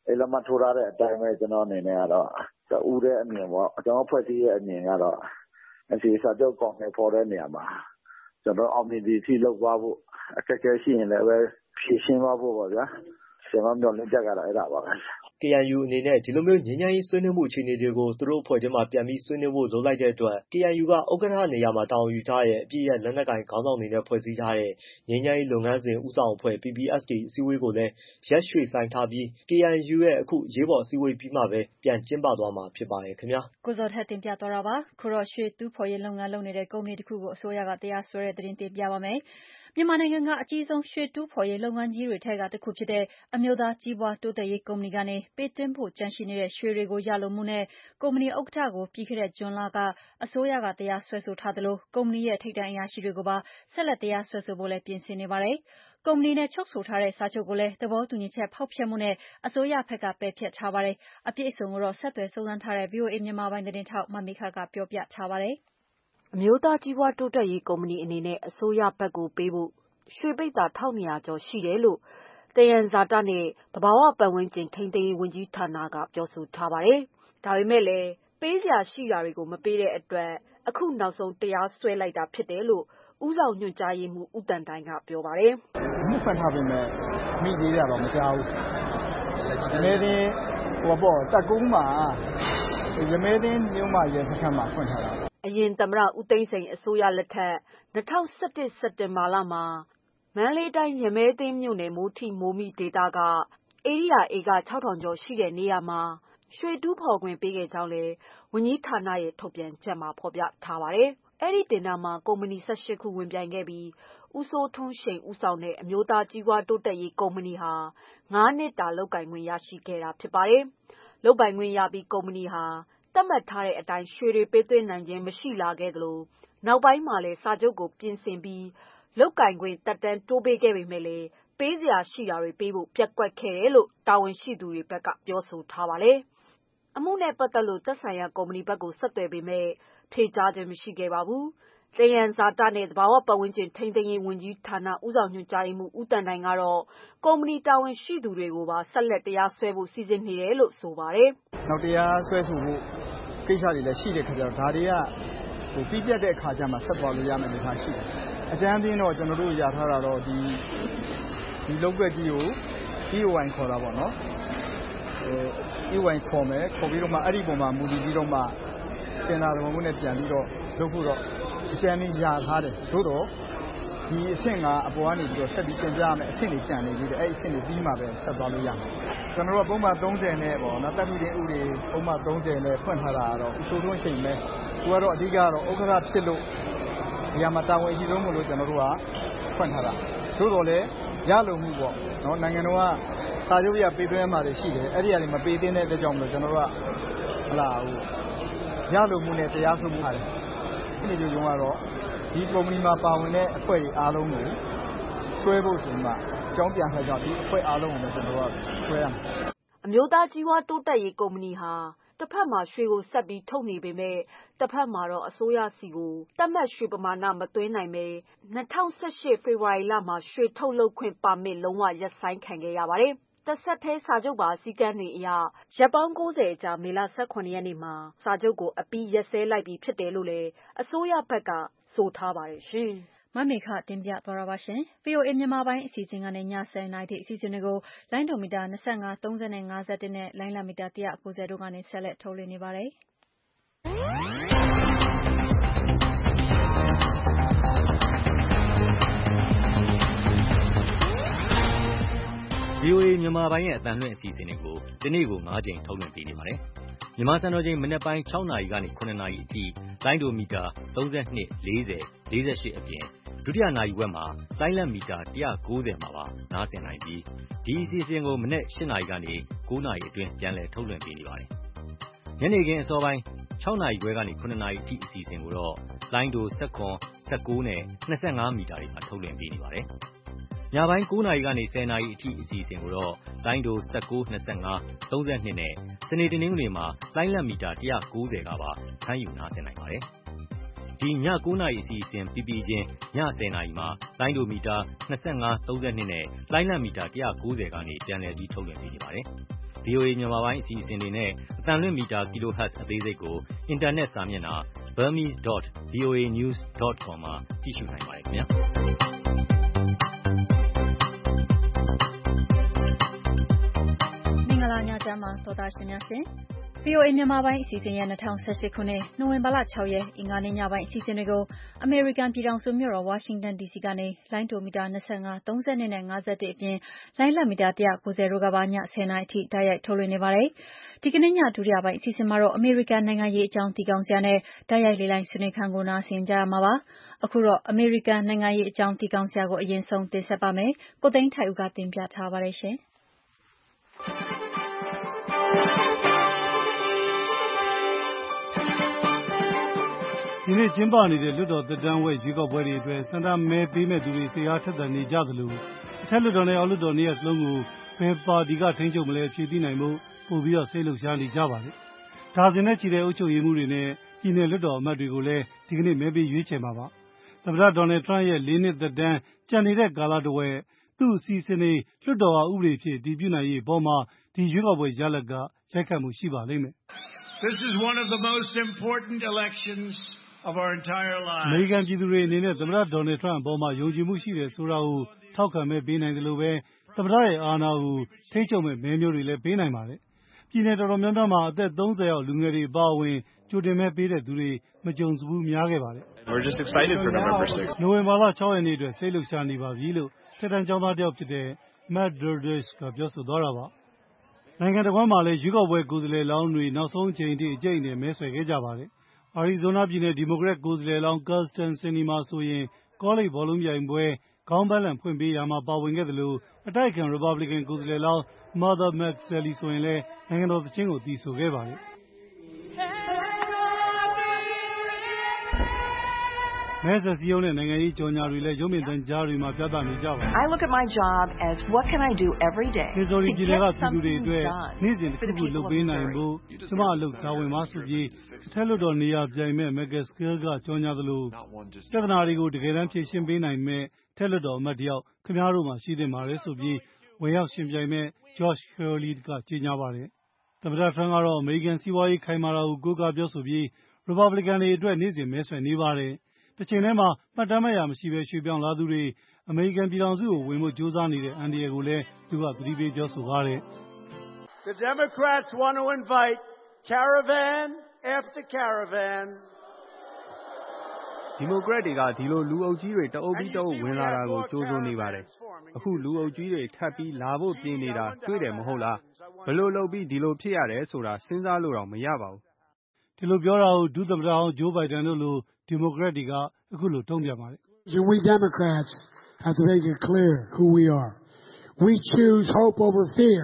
လက်မှတ်ထိုးထားတဲ့အတိုင်းပဲကျွန်တော်အနေနဲ့ကတော့တူတဲ့အမြင်ပေါ့ကျွန်တော်ဖွဲ့စည်းရဲ့အမြင်ကတော့ NCA စာချုပ်ကောင်နဲ့ပေါ်တဲ့နေရာမှာကျွန်တော်အောင်မြင်ဒီထိလောက်သွားဖို့အခက်အခဲရှိရင်လည်းပဲဖြည့်ရှင်းသွားဖို့ပေါ့ဗျာကျွန်တော်မျှော်လင့်ချက်ကတော့အဲ့ဒါပါပဲ KNU အနေနဲ့ဒီလိုမျိုးငြိမ်းချမ်းရေးဆွေးနွေးမှုအခြေအနေတွေကိုသူတို့အဖွဲ့ထဲမှာပြန်ပြီးဆွေးနွေးဖို့လိုလိုက်တဲ့အတွက် KNU ကဥက္ကဋ္ဌနေရာမှာတာဝန်ယူထားတဲ့အပြည့်ရဲ့လက်နက်ကိုင်ခေါင်းဆောင်တွေနဲ့ဖွဲ့စည်းထားတဲ့ငြိမ်းချမ်းရေးလုပ်ငန်းစဉ်ဦးဆောင်အဖွဲ့ PPST အစည်းအဝေးကိုလည်းရက်ရွှေ့ဆိုင်းထားပြီး KNU ရဲ့အခုရေးပေါ်အစည်းအဝေးပြီးမှပဲပြန်ကျင်းပသွားမှာဖြစ်ပါတယ်ခင်ဗျာကိုဇော်ထက်တင်ပြသွားတာပါခုတော့ရွှေတူးဖော်ရေးလုပ်ငန်းလုပ်နေတဲ့ကုမ္ပဏီတစ်ခုကိုအစိုးရကတရားစွဲတဲ့သတင်းတင်ပြပါမယ်မြန်မာနိုင်ငံကအကြီးဆုံးရွှေတူးဖော်ရေးလုပ်ငန်းကြီးတွေထဲကတစ်ခုဖြစ်တဲ့အမျိုးသားကြီးပွားတိုးတက်ရေးကုမ္ပဏီကနေပေးသွင်းဖို့ကြန့်ရှိနေတဲ့ရွှေတွေကိုရလိုမှုနဲ့ကုမ္ပဏီဥက္ကဋ္ဌကိုပြီးခဲ့တဲ့ဇွန်လကအစိုးရကတရားစွဲဆိုထားသလိုကုမ္ပဏီရဲ့ထိပ်တန်းအရာရှိတွေကိုပါဆက်လက်တရားစွဲဆိုဖို့လည်းပြင်ဆင်နေပါတယ်ကုမ္ပဏီနဲ့ချုပ်ဆိုထားတဲ့စာချုပ်ကိုလည်းသဘောတူညီချက်ဖောက်ဖျက်မှုနဲ့အစိုးရဘက်ကပယ်ဖျက်ထားပါတယ်အပြည့်အစုံကိုတော့ဆက်သွယ်စုံစမ်းထားတဲ့ VOA မြန်မာပိုင်းသတင်းထောက်မမေခကပြောပြထားပါတယ်အမျိုးသားကြီးပွားတိုးတက်ရေးကုမ္ပဏီအနေနဲ့အစိုးရဘက်ကိုပေးဖို့ရွှေပိတ်တာ1200ကျော်ရှိတယ်လို့တယံဇာတနဲ့သဘာဝပတ်ဝန်းကျင်ထိန်းသိမ်းရေးဝန်ကြီးဌာနကပြောဆိုထားပါတယ်။ဒါပေမဲ့လည်းပေးစရာရှိတာတွေကိုမပေးတဲ့အတွက်အခုနောက်ဆုံးတရားစွဲလိုက်တာဖြစ်တယ်လို့ဦးဆောင်ညွှန်ကြားရေးမှူးဦးတန်တိုင်းကပြောပါတယ်။မှုဖွင့်ထားပေမဲ့မိသေးတာတော့မကြောက်ဘူး။ဒီနေ့တင်တက်ကုန်းမှာရမဲတင်မြို့မှာရဲစခန်းမှာဖွင့်ထားတာအရင်သမ္မတဦးသိန်းစိန်အစိုးရလက်ထက်2017စက်တင်ဘာလမှာမန္တလေးတိုင်းရမဲသိမ်းမြို့နယ်မိုးထီမိုးမိဒေသကဧရိယာဧက6000ကျော်ရှိတဲ့နေရာမှာရွှေတူးဖော်ခွင့်ပေးခဲ့ကြောင်းလည်းဝန်ကြီးဌာနရဲ့ထုတ်ပြန်ချက်မှာဖော်ပြထားပါတယ်။အဲ့ဒီတင်ဒါမှာကုမ္ပဏီ18ခုဝင်ပြိုင်ခဲ့ပြီးဦးစိုးထွန်းရှိန်ဦးဆောင်တဲ့အမျိုးသားကြီးပွားတိုးတက်ရေးကုမ္ပဏီဟာ9နှစ်တာလုပ်ကိုင်ခွင့်ရရှိခဲ့တာဖြစ်ပါတယ်။လုပ်ပိုင်ခွင့်ရပြီးကုမ္ပဏီဟာသတ်မှတ်ထားတဲ့အတိုင်းရွှေတွေပေးသွင်းနိုင်ခြင်းမရှိလာခဲ့သလိုနောက်ပိုင်းမှာလည်းစာချုပ်ကိုပြင်ဆင်ပြီးလုပ်ကိုင်ခွင့်တက်တန်းတိုးပေးခဲ့ပေမဲ့လည်းပေးစရာရှိတာတွေပေးဖို့ပျက်ကွက်ခဲ့တယ်လို့တာဝန်ရှိသူတွေဘက်ကပြောဆိုထားပါတယ်။အမှုနဲ့ပတ်သက်လို့သက်ဆိုင်ရာကုမ္ပဏီဘက်ကိုဆက်သွယ်ပေမဲ့ဖြေကြားခြင်းမရှိခဲ့ပါဘူး။တယံဇာတနဲ့သဘာဝပတ်ဝန်းကျင်ထိန်းသိမ်းရေးဝန်ကြီးဌာနဦးဆောင်ညွှန်ကြားရေးမှူးဦးတန်တိုင်းကတော့ကုမ္ပဏီတာဝန်ရှိသူတွေကိုပါဆက်လက်တရားစွဲဖို့စီစဉ်နေတယ်လို့ဆိုပါတယ်။နောက်တရားစွဲဆိုဖို့ကိစ္စတွေလည်းရှိတဲ့ခါကျတော့ဒါတွေကပြီးပြတ်တဲ့အခါကျမှဆက်သွားလို့ရမယ်လို့ရှိတယ်။အကြမ်းဖျင်းတော့ကျွန်တော်တို့ရထားတာတော့ဒီလုပ်ကွက်ကြီးကို EOI ခေါ်တာပေါ့နော်။ EOI ခေါ်မယ်ခေါ်ပြီးတော့မှအဲ့ဒီပုံမှာမူတည်ပြီးတော့မှတင်လာတဲ့ဘုံနဲ့ပြန်ပြီးတော့လုပ်ဖို့တော့အကြမ်းဖျင်းရထားတယ်။သို့တော့ဒီအဆင့်ကအပေါ်ကနေပြီးတော့ဆက်ပြီးတင်ပြရမယ်အဆင့်တွေကြံနေပြီးတော့အဲ့အဆင့်တွေပြီးမှပဲဆက်သွားလို့ရမှာ။ကျွန်တော်တို့ပုံမှန်30နဲ့ပေါ့နော်တပ်မှုတင်ဥတွေပုံမှန်30နဲ့ဖွင့်ထားတာကတော့ဦးစိုးထွန်းရှိန်ပဲသူကတော့အဓိကတော့ဥက္ကဋ္ဌဖြစ်လို့ဒီမှာတာဝန်ရှိဆုံးမလို့ကျွန်တော်တို့ကဖွင့်ထားတာသို့တော်လည်းရလုံမှုပေါ့နော်နိုင်ငံတော်ကစာချုပ်ရပေးသွင်းမှာတွေရှိတယ်အဲ့ဒီအရာတွေမပေးသင့်တဲ့အတွက်ကြောင့်မလို့ကျွန်တော်တို့ကရလုံမှုနဲ့တရားစွဲမှုပါတယ်ဒီလိုကြောင့်ကတော့ဒီကုမ္ပဏီမှာပါဝင်တဲ့အဖွဲ့တွေအားလုံးကိုဆွဲဖို့ဆိုမှအကြောင်းပြန်ခါကြောင့်ဒီအဖွဲ့အားလုံးကိုလည်းကျွန်တော်တို့ကဆွဲရမှာအမျိုးသားကြီးပွားတိုးတက်ရေးကုမ္ပဏီဟာတစ်ဖက်မှာရွှေကိုဆက်ပြီးထုတ်နေပေမဲ့တစ်ဖက်မှာတော့အစိုးရစီကိုသတ်မှတ်ရွှေပမာဏမသွင်းနိုင်ပဲ2018ဖေဖော်ဝါရီလမှာရွှေထုတ်လုပ်ခွင့်ပါမစ်လုံးဝရပ်ဆိုင်းခံခဲ့ရပါတယ်။တစ်ဆက်တည်းစာချုပ်ပါစည်းကမ်းတွေအရရက်ပေါင်း90အကြာမေလ18ရက်နေ့မှာစာချုပ်ကိုအပြီးရက်စဲလိုက်ပြီးဖြစ်တယ်လို့လည်းအစိုးရဘက်ကဆိုထားပါတယ်ရှင်။မမေခတင်ပြသွားတာပါရှင်။ VOA မြန်မာပိုင်းအစီအစဉ်ကနေည7:00နာရီထိအစီအစဉ်တွေကိုလိုင်းဒိုမီတာ25 30နဲ့51နဲ့လိုင်းလမီတာ190တို့ကနေဆက်လက်ထုတ်လွှင့်နေပါတယ်။ VOA မြန်မာပိုင်းရဲ့အသံလွှင့်အစီအစဉ်တွေကိုဒီနေ့ကို9ချိန်ထုတ်လွှင့်ပေးနေပါတယ်။မြန်မာစံတော်ချိန်မနက်ပိုင်း6နာရီကနေ9နာရီအထိလိုင်းဒိုမီတာ32 40 48အပြင်ဒုတိယနာရီဝက်မှာလိုင်းလမီတာ190မှာပါနားဆင်နိုင်ပြီးဒီအစီအစဉ်ကိုမနက်8နာရီကနေ9နာရီအတွင်းပြန်လည်ထုတ်လွှင့်ပေးနေပါတယ်။ညနေခင်းအစောပိုင်း6နာရီခွဲကနေ9နာရီအထိအစီအစဉ်ကိုတော့လိုင်းဒို19 19နဲ့25မီတာတွေမှာထုတ်လွှင့်ပေးနေပါတယ်။ညပိုင်း9နာရီကနေ10နာရီအထိအစီအစဉ်ကိုတော့လိုင်းဒို19 25 32နဲ့စနေတနင်္ဂနွေမှာလိုင်းလမီတာ190ကပါဖမ်းယူနားဆင်နိုင်ပါတယ်။ဒီည9နာရီအစီအစဉ်ပြီးပြီးချင်းည10နာရီမှာလိုင်းဒိုမီတာ25 32နဲ့လိုင်းလမီတာ190ကနေပြန်လည်ပြီးထုတ်လွှင့်ပေးနေပါတယ်။ VOA မြန်မာပိုင်းအစီအစဉ်တွေနဲ့အသံလွှင့်မီတာ kHz အသေးစိတ်ကိုအင်တာနက်စာမျက်နှာ burmese.voanews.com မှာကြည့်ရှုနိုင်ပါတယ်ခင်ဗျာမင်္ဂလာညချမ်းပါသောသားရှင်များရှင် VOA မြန်မာပိုင်းအစီအစဉ်ရဲ့2018ခုနှစ်နိုဝင်ဘာလ6ရက်အင်္ဂါနေ့ညပိုင်းအစီအစဉ်တွေကိုအမေရိကန်ပြည်ထောင်စုမြို့တော်ဝါရှင်တန် DC ကနေလိုင်းတိုမီတာ25 30နဲ့51အပြင်လိုင်းလက်မီတာ190တို့ကပါည10:00နာရီအထိတိုက်ရိုက်ထုတ်လွှင့်နေပါတယ်။ဒီကနေ့ညဒုတိယပိုင်းအစီအစဉ်မှာတော့အမေရိကန်နိုင်ငံရေးအကြောင်းတည်ကောင်းစရာနဲ့တိုက်ရိုက်လေ့လာဆွေးနွေးခန်းကိုနားဆင်ကြရမှာပါ။အခုတော့အမေရိကန်နိုင်ငံရေးအကြောင်းတည်ကောင်းစရာကိုအရင်ဆုံးတင်ဆက်ပါမယ်။ကိုသိန်းထိုက်ဦးကတင်ပြထားပါတယ်ရှင်။ဒီနေ့ကျင်းပနေတဲ့လွှတ်တော်သက်တမ်းဝက်ရွေးကောက်ပွဲတွေအတွက်စန္ဒမဲပေးမဲ့သူတွေစိတ်အားထက်သန်နေကြသလိုအထက်လွှတ်တော်နဲ့အောက်လွှတ်တော်နေရာစလုံးကိုဘယ်ပါတီကထိန်းချုပ်မလဲဖြည့်သိနိုင်ဖို့ပို့ပြီးတော့စိတ်လှုပ်ရှားနေကြပါတယ်။ဒါဇင်နဲ့ချီတဲ့အုပ်ချုပ်ရေးမှုတွေနဲ့ပြည်내လွှတ်တော်အမတ်တွေကိုလည်းဒီကနေ့မဲပေးရွေးချယ်မှာပါ။သမ္မတဒေါ်နယ်ထရန့်ရဲ့4နှစ်သက်တမ်းကျန်နေတဲ့ကာလတဝက်သူ့အစီအစဉ်တွေလွှတ်တော်ဟာဥပဒေဖြစ်တည်ပြုနိုင်ရေးအပေါ်မှာဒီရွေးကောက်ပွဲရလဒ်ကရိုက်ခတ်မှုရှိပါလိမ့်မယ်။ This is one of the most important elections of our entire lives. အမေရိကန်ပြည်သူတွေအနေနဲ့သမ္မတဒေါ်နယ်ထရန့်အပေါ်မှာယုံကြည်မှုရှိတယ်ဆိုတာကိုထောက်ခံမဲ့ပေးနိုင်တယ်လို့ပဲသမ္မတရဲ့အာဏာကိုထိန်းချုပ်မဲ့မဲမျိုးတွေလည်းပေးနိုင်ပါတယ်။ပြည်내တော်တော်များများမှာအသက်30ရောက်လူငယ်တွေအပါအဝင်ကြိုတင်မဲပေးတဲ့သူတွေမကြုံစဘူးများခဲ့ပါတယ်။ We're just excited for November 6th. နိုဝင်ဘာလ6ရက်နေ့အတွက်စိတ်လှုပ်ရှားနေပါပြီလို့ထက်တန်းကျောင်းသားတယောက်ဖြစ်တဲ့ Matt Durders ကပြောဆိုသွားတာပါ။နိုင်ငံတကာမှာလည်းရွေးကောက်ပွဲကိုယ်စားလှယ်လောင်းတွေနောက်ဆုံးအချိန်အထိအကျိတ်နဲ့မဲဆွယ်ခဲ့ကြပါတယ်။ အာရီဇိုးနားပြည်နယ်ဒီမိုကရက်ကိုယ်စားလှယ်လောင်း Kyrsten Sinema မှာဆိုရင်ကောလိပ်ဘောလုံးပြိုင်ပွဲခေါင်းပန်းလန်ဖွင့်ပေးရာမှာပါဝင်ခဲ့သလိုအတိုက်အခံရီပတ်ဘလစ်ကန်ကိုယ်စားလှယ်လောင်း Martha McSally ဆိုရင်လည်းနိုင်ငံတော်သီချင်းကိုသီဆိုခဲ့ပါတယ်။မဲဆွယ်စည်းရုံးတဲ့နိုင်ငံရေးကြော်ညာတွေလည်းရုပ်မြင်သံကြားတွေမှာပြသနေကြပါတယ်။ I look at my job as what can I do every day to get something done. နေ့စဉ်တစ်ခုခုလုပ်ပေးနိုင်ဖို့ကျမအလုပ်တာဝန်ပါဆိုပြီးအထက်လွှတ်တော်နေရာပြိုင်မဲ့ McCaskill ကကြော်ညာသလိုပြဿနာတွေကိုတကယ်တမ်းဖြေရှင်းပေးနိုင်မဲ့အထက်လွှတ်တော်အမတ်တယောက်ခင်ဗျားတို့မှာရှိသင့်ပါတယ်ဆိုပြီးဝင်ရောက်ရှင်ပြိုင်မဲ့ Josh Hawley ကကြေညာပါတယ်။သမ္မတထရန့်ကတော့အမေရိကန်စီးပွားရေးခိုင်မာတာကိုကိုးကားပြောဆိုပြီးရီပတ်ဘလစ်ကန်တွေအတွက်နေ့စဉ်မဲဆွယ်နေပါတယ်။တစ်ချိန်တည်းမှာမှတ်တမ်းမဲ့ရာမရှိဘဲရွှေ့ပြောင်းလာသူတွေအမေရိကန်ပြည်ထောင်စုကိုဝင်ဖို့ကြိုးစားနေတဲ့အန်ဒီရယ်ကိုလည်းသူကသတိပေးပြောဆိုပါတယ်။ The Democrats want to invite caravan after caravan. ဒီမိုကရက်တွေကဒီလိုလူအုပ်ကြီးတွေတအုပ်ပြီးတအုပ်ဝင်လာတာကိုကြိုးစိုးနေပါတယ်။အခုလူအုပ်ကြီးတွေထပ်ပြီးလာဖို့ပြင်နေတာတွေ့တယ်မဟုတ်လား။ဘယ်လိုလုပ်ပြီးဒီလိုဖြစ်ရတယ်ဆိုတာစဉ်းစားလို့တော့မရပါဘူး။ဒီလိုပြောတာကိုဒုသမ္မတဟောင်းဂျိုးဘိုင်ဒန်တို့လိုဒီမိုကရက်တွေကအခုလိုတုံ့ပြန်ပါတယ်။ We Democrats have to make it clear who we are. We choose hope over fear.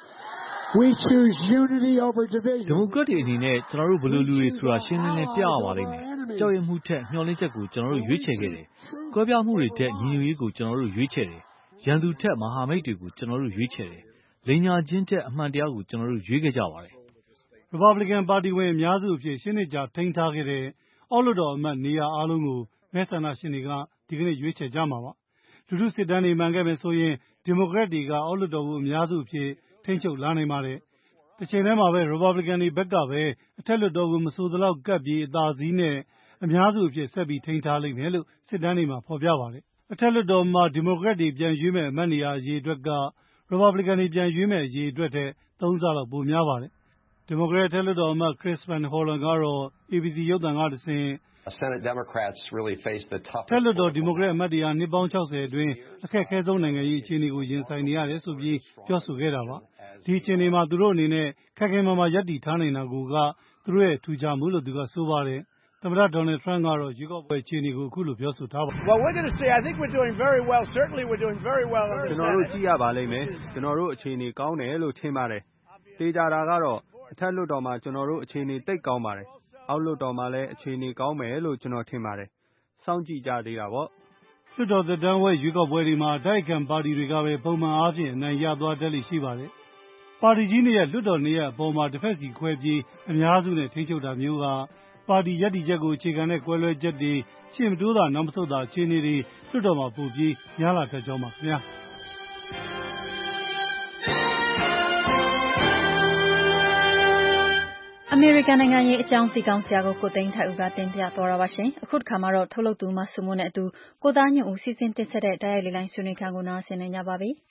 We choose unity over division. ဒီမိုကရက်တွေအနေနဲ့ကျွန်တော်တို့ဘယ်လိုလူတွေဆိုတာရှင်းလင်းလင်းပြရပါလိမ့်မယ်။ကြောက်ရွံ့မှုထက်မျှော်လင့်ချက်ကိုကျွန်တော်တို့ရွေးချယ်ခဲ့တယ်။ကွဲပြားမှုတွေထက်ညီညွတ်ရေးကိုကျွန်တော်တို့ရွေးချယ်တယ်။ရန်သူထက်မဟာမိတ်တွေကိုကျွန်တော်တို့ရွေးချယ်တယ်။လိန်ညာချင်းထက်အမှန်တရားကိုကျွန်တော်တို့ရွေးခဲ့ကြပါတယ်။ Republican ပါတီဝင်အများစုအဖြစ်ရှင်းနေကြထိန်းထားခဲ့တဲ့အောက်လွှတ်တော်အမတ်နေရာအားလုံးကိုမဲဆန္ဒရှင်တွေကဒီကနေ့ရွေးချယ်ကြမှာပါ။လူထုစစ်တမ်းတွေမှန်ခဲ့မယ်ဆိုရင်ဒီမိုကရက်တွေကအောက်လွှတ်တော်ကိုအများစုအဖြစ်ထိန်းချုပ်လာနိုင်ပါတယ်။တစ်ချိန်တည်းမှာပဲ Republican တွေဘက်ကပဲအထက်လွှတ်တော်ကိုမဆိုသလောက်ကပ်ပြီးအသာစီးနဲ့အများစုအဖြစ်ဆက်ပြီးထိန်းထားလိမ့်မယ်လို့စစ်တမ်းတွေမှာဖော်ပြပါတယ်။အထက်လွှတ်တော်မှာဒီမိုကရက်တွေပြန်ရွေးမဲ့အမတ်နေရာအရေအတွက်က Republican တွေပြန်ရွေးမဲ့အရေအတွက်ထက်3ဆလောက်ပိုများပါတယ်။ဒီမိုကရက်အထက်လွှတ်တော်အမတ် Chris Van Hollen ကတော့ ABC ရုပ်သံကတဆင့် Senate Democrats really face the toughest ထက်လွှတ်တော်ဒီမိုကရက်အမတ်တွေဟာနှစ်ပေါင်း60အတွင်းအခက်အခဲဆုံးနိုင်ငံရေးအခြေအနေကိုရင်ဆိုင်နေရတယ်ဆိုပြီးပြောဆိုခဲ့တာပါ။ဒီအခြေအနေမှာသူတို့အနေနဲ့ခက်ခဲမာမာရပ်တည်ထားနိုင်တာကိုကသူတို့ရဲ့ထူးခြားမှုလို့သူကဆိုပါတယ်။သမ္မတဒေါ်နယ်ထရန့်ကတော့ရွေးကောက်ပွဲအခြေအနေကိုအခုလိုပြောဆိုထားပါတယ်။ Well, we're going to see. I think we're doing very well. Certainly we're doing very well in this. ကျွန်တော်တို့ကြည့်ရပါလိမ့်မယ်။ကျွန်တော်တို့အခြေအနေကောင်းတယ်လို့ထင်ပါတယ်။တေချာတာကတော့အထက်လွှတ်တော်မှာကျွန်တော်တို့အခြေအနေသိပ်ကောင်းပါတယ်။အောက်လွှတ်တော်မှာလည်းအခြေအနေကောင်းမယ်လို့ကျွန်တော်ထင်ပါတယ်။စောင့်ကြည့်ကြသေးတာပေါ့။လွှတ်တော်သက်တမ်းဝက်ရွေးကောက်ပွဲတွေမှာအတိုက်အခံပါတီတွေကပဲပုံမှန်အားဖြင့်အနိုင်ရသွားတတ်လိမ့်ရှိပါတယ်။ပါတီကြီးတွေရဲ့လွှတ်တော်နေရာအပေါ်မှာတစ်ဖက်စီခွဲပြီးအများစုနဲ့ထိန်းချုပ်တာမျိုးကပါတီရပ်တည်ချက်ကိုအခြေခံတဲ့ကွဲလွဲချက်တွေရှေ့မတိုးတာနောက်မဆုတ်တာအခြေအနေတွေလွှတ်တော်မှာပိုပြီးများလာတတ်ကြောင်းပါခင်ဗျာ။မေရိကန်နိုင်ငံရေးအကြောင်းစီကောင်းစရာကိုသိန်းထိုက်ဦးကတင်ပြသွားတာပါရှင်။အခုတစ်ခါမှာတော့ထုတ်လုပ်သူမဆုမိုးနဲ့အတူကိုသားညွန့်ဦးစီစဉ်တင်ဆက်တဲ့တိုက်ရိုက်လေလိုင်းဆွေးနွေးခန်းကိုနားဆင်နေကြပါပြီ။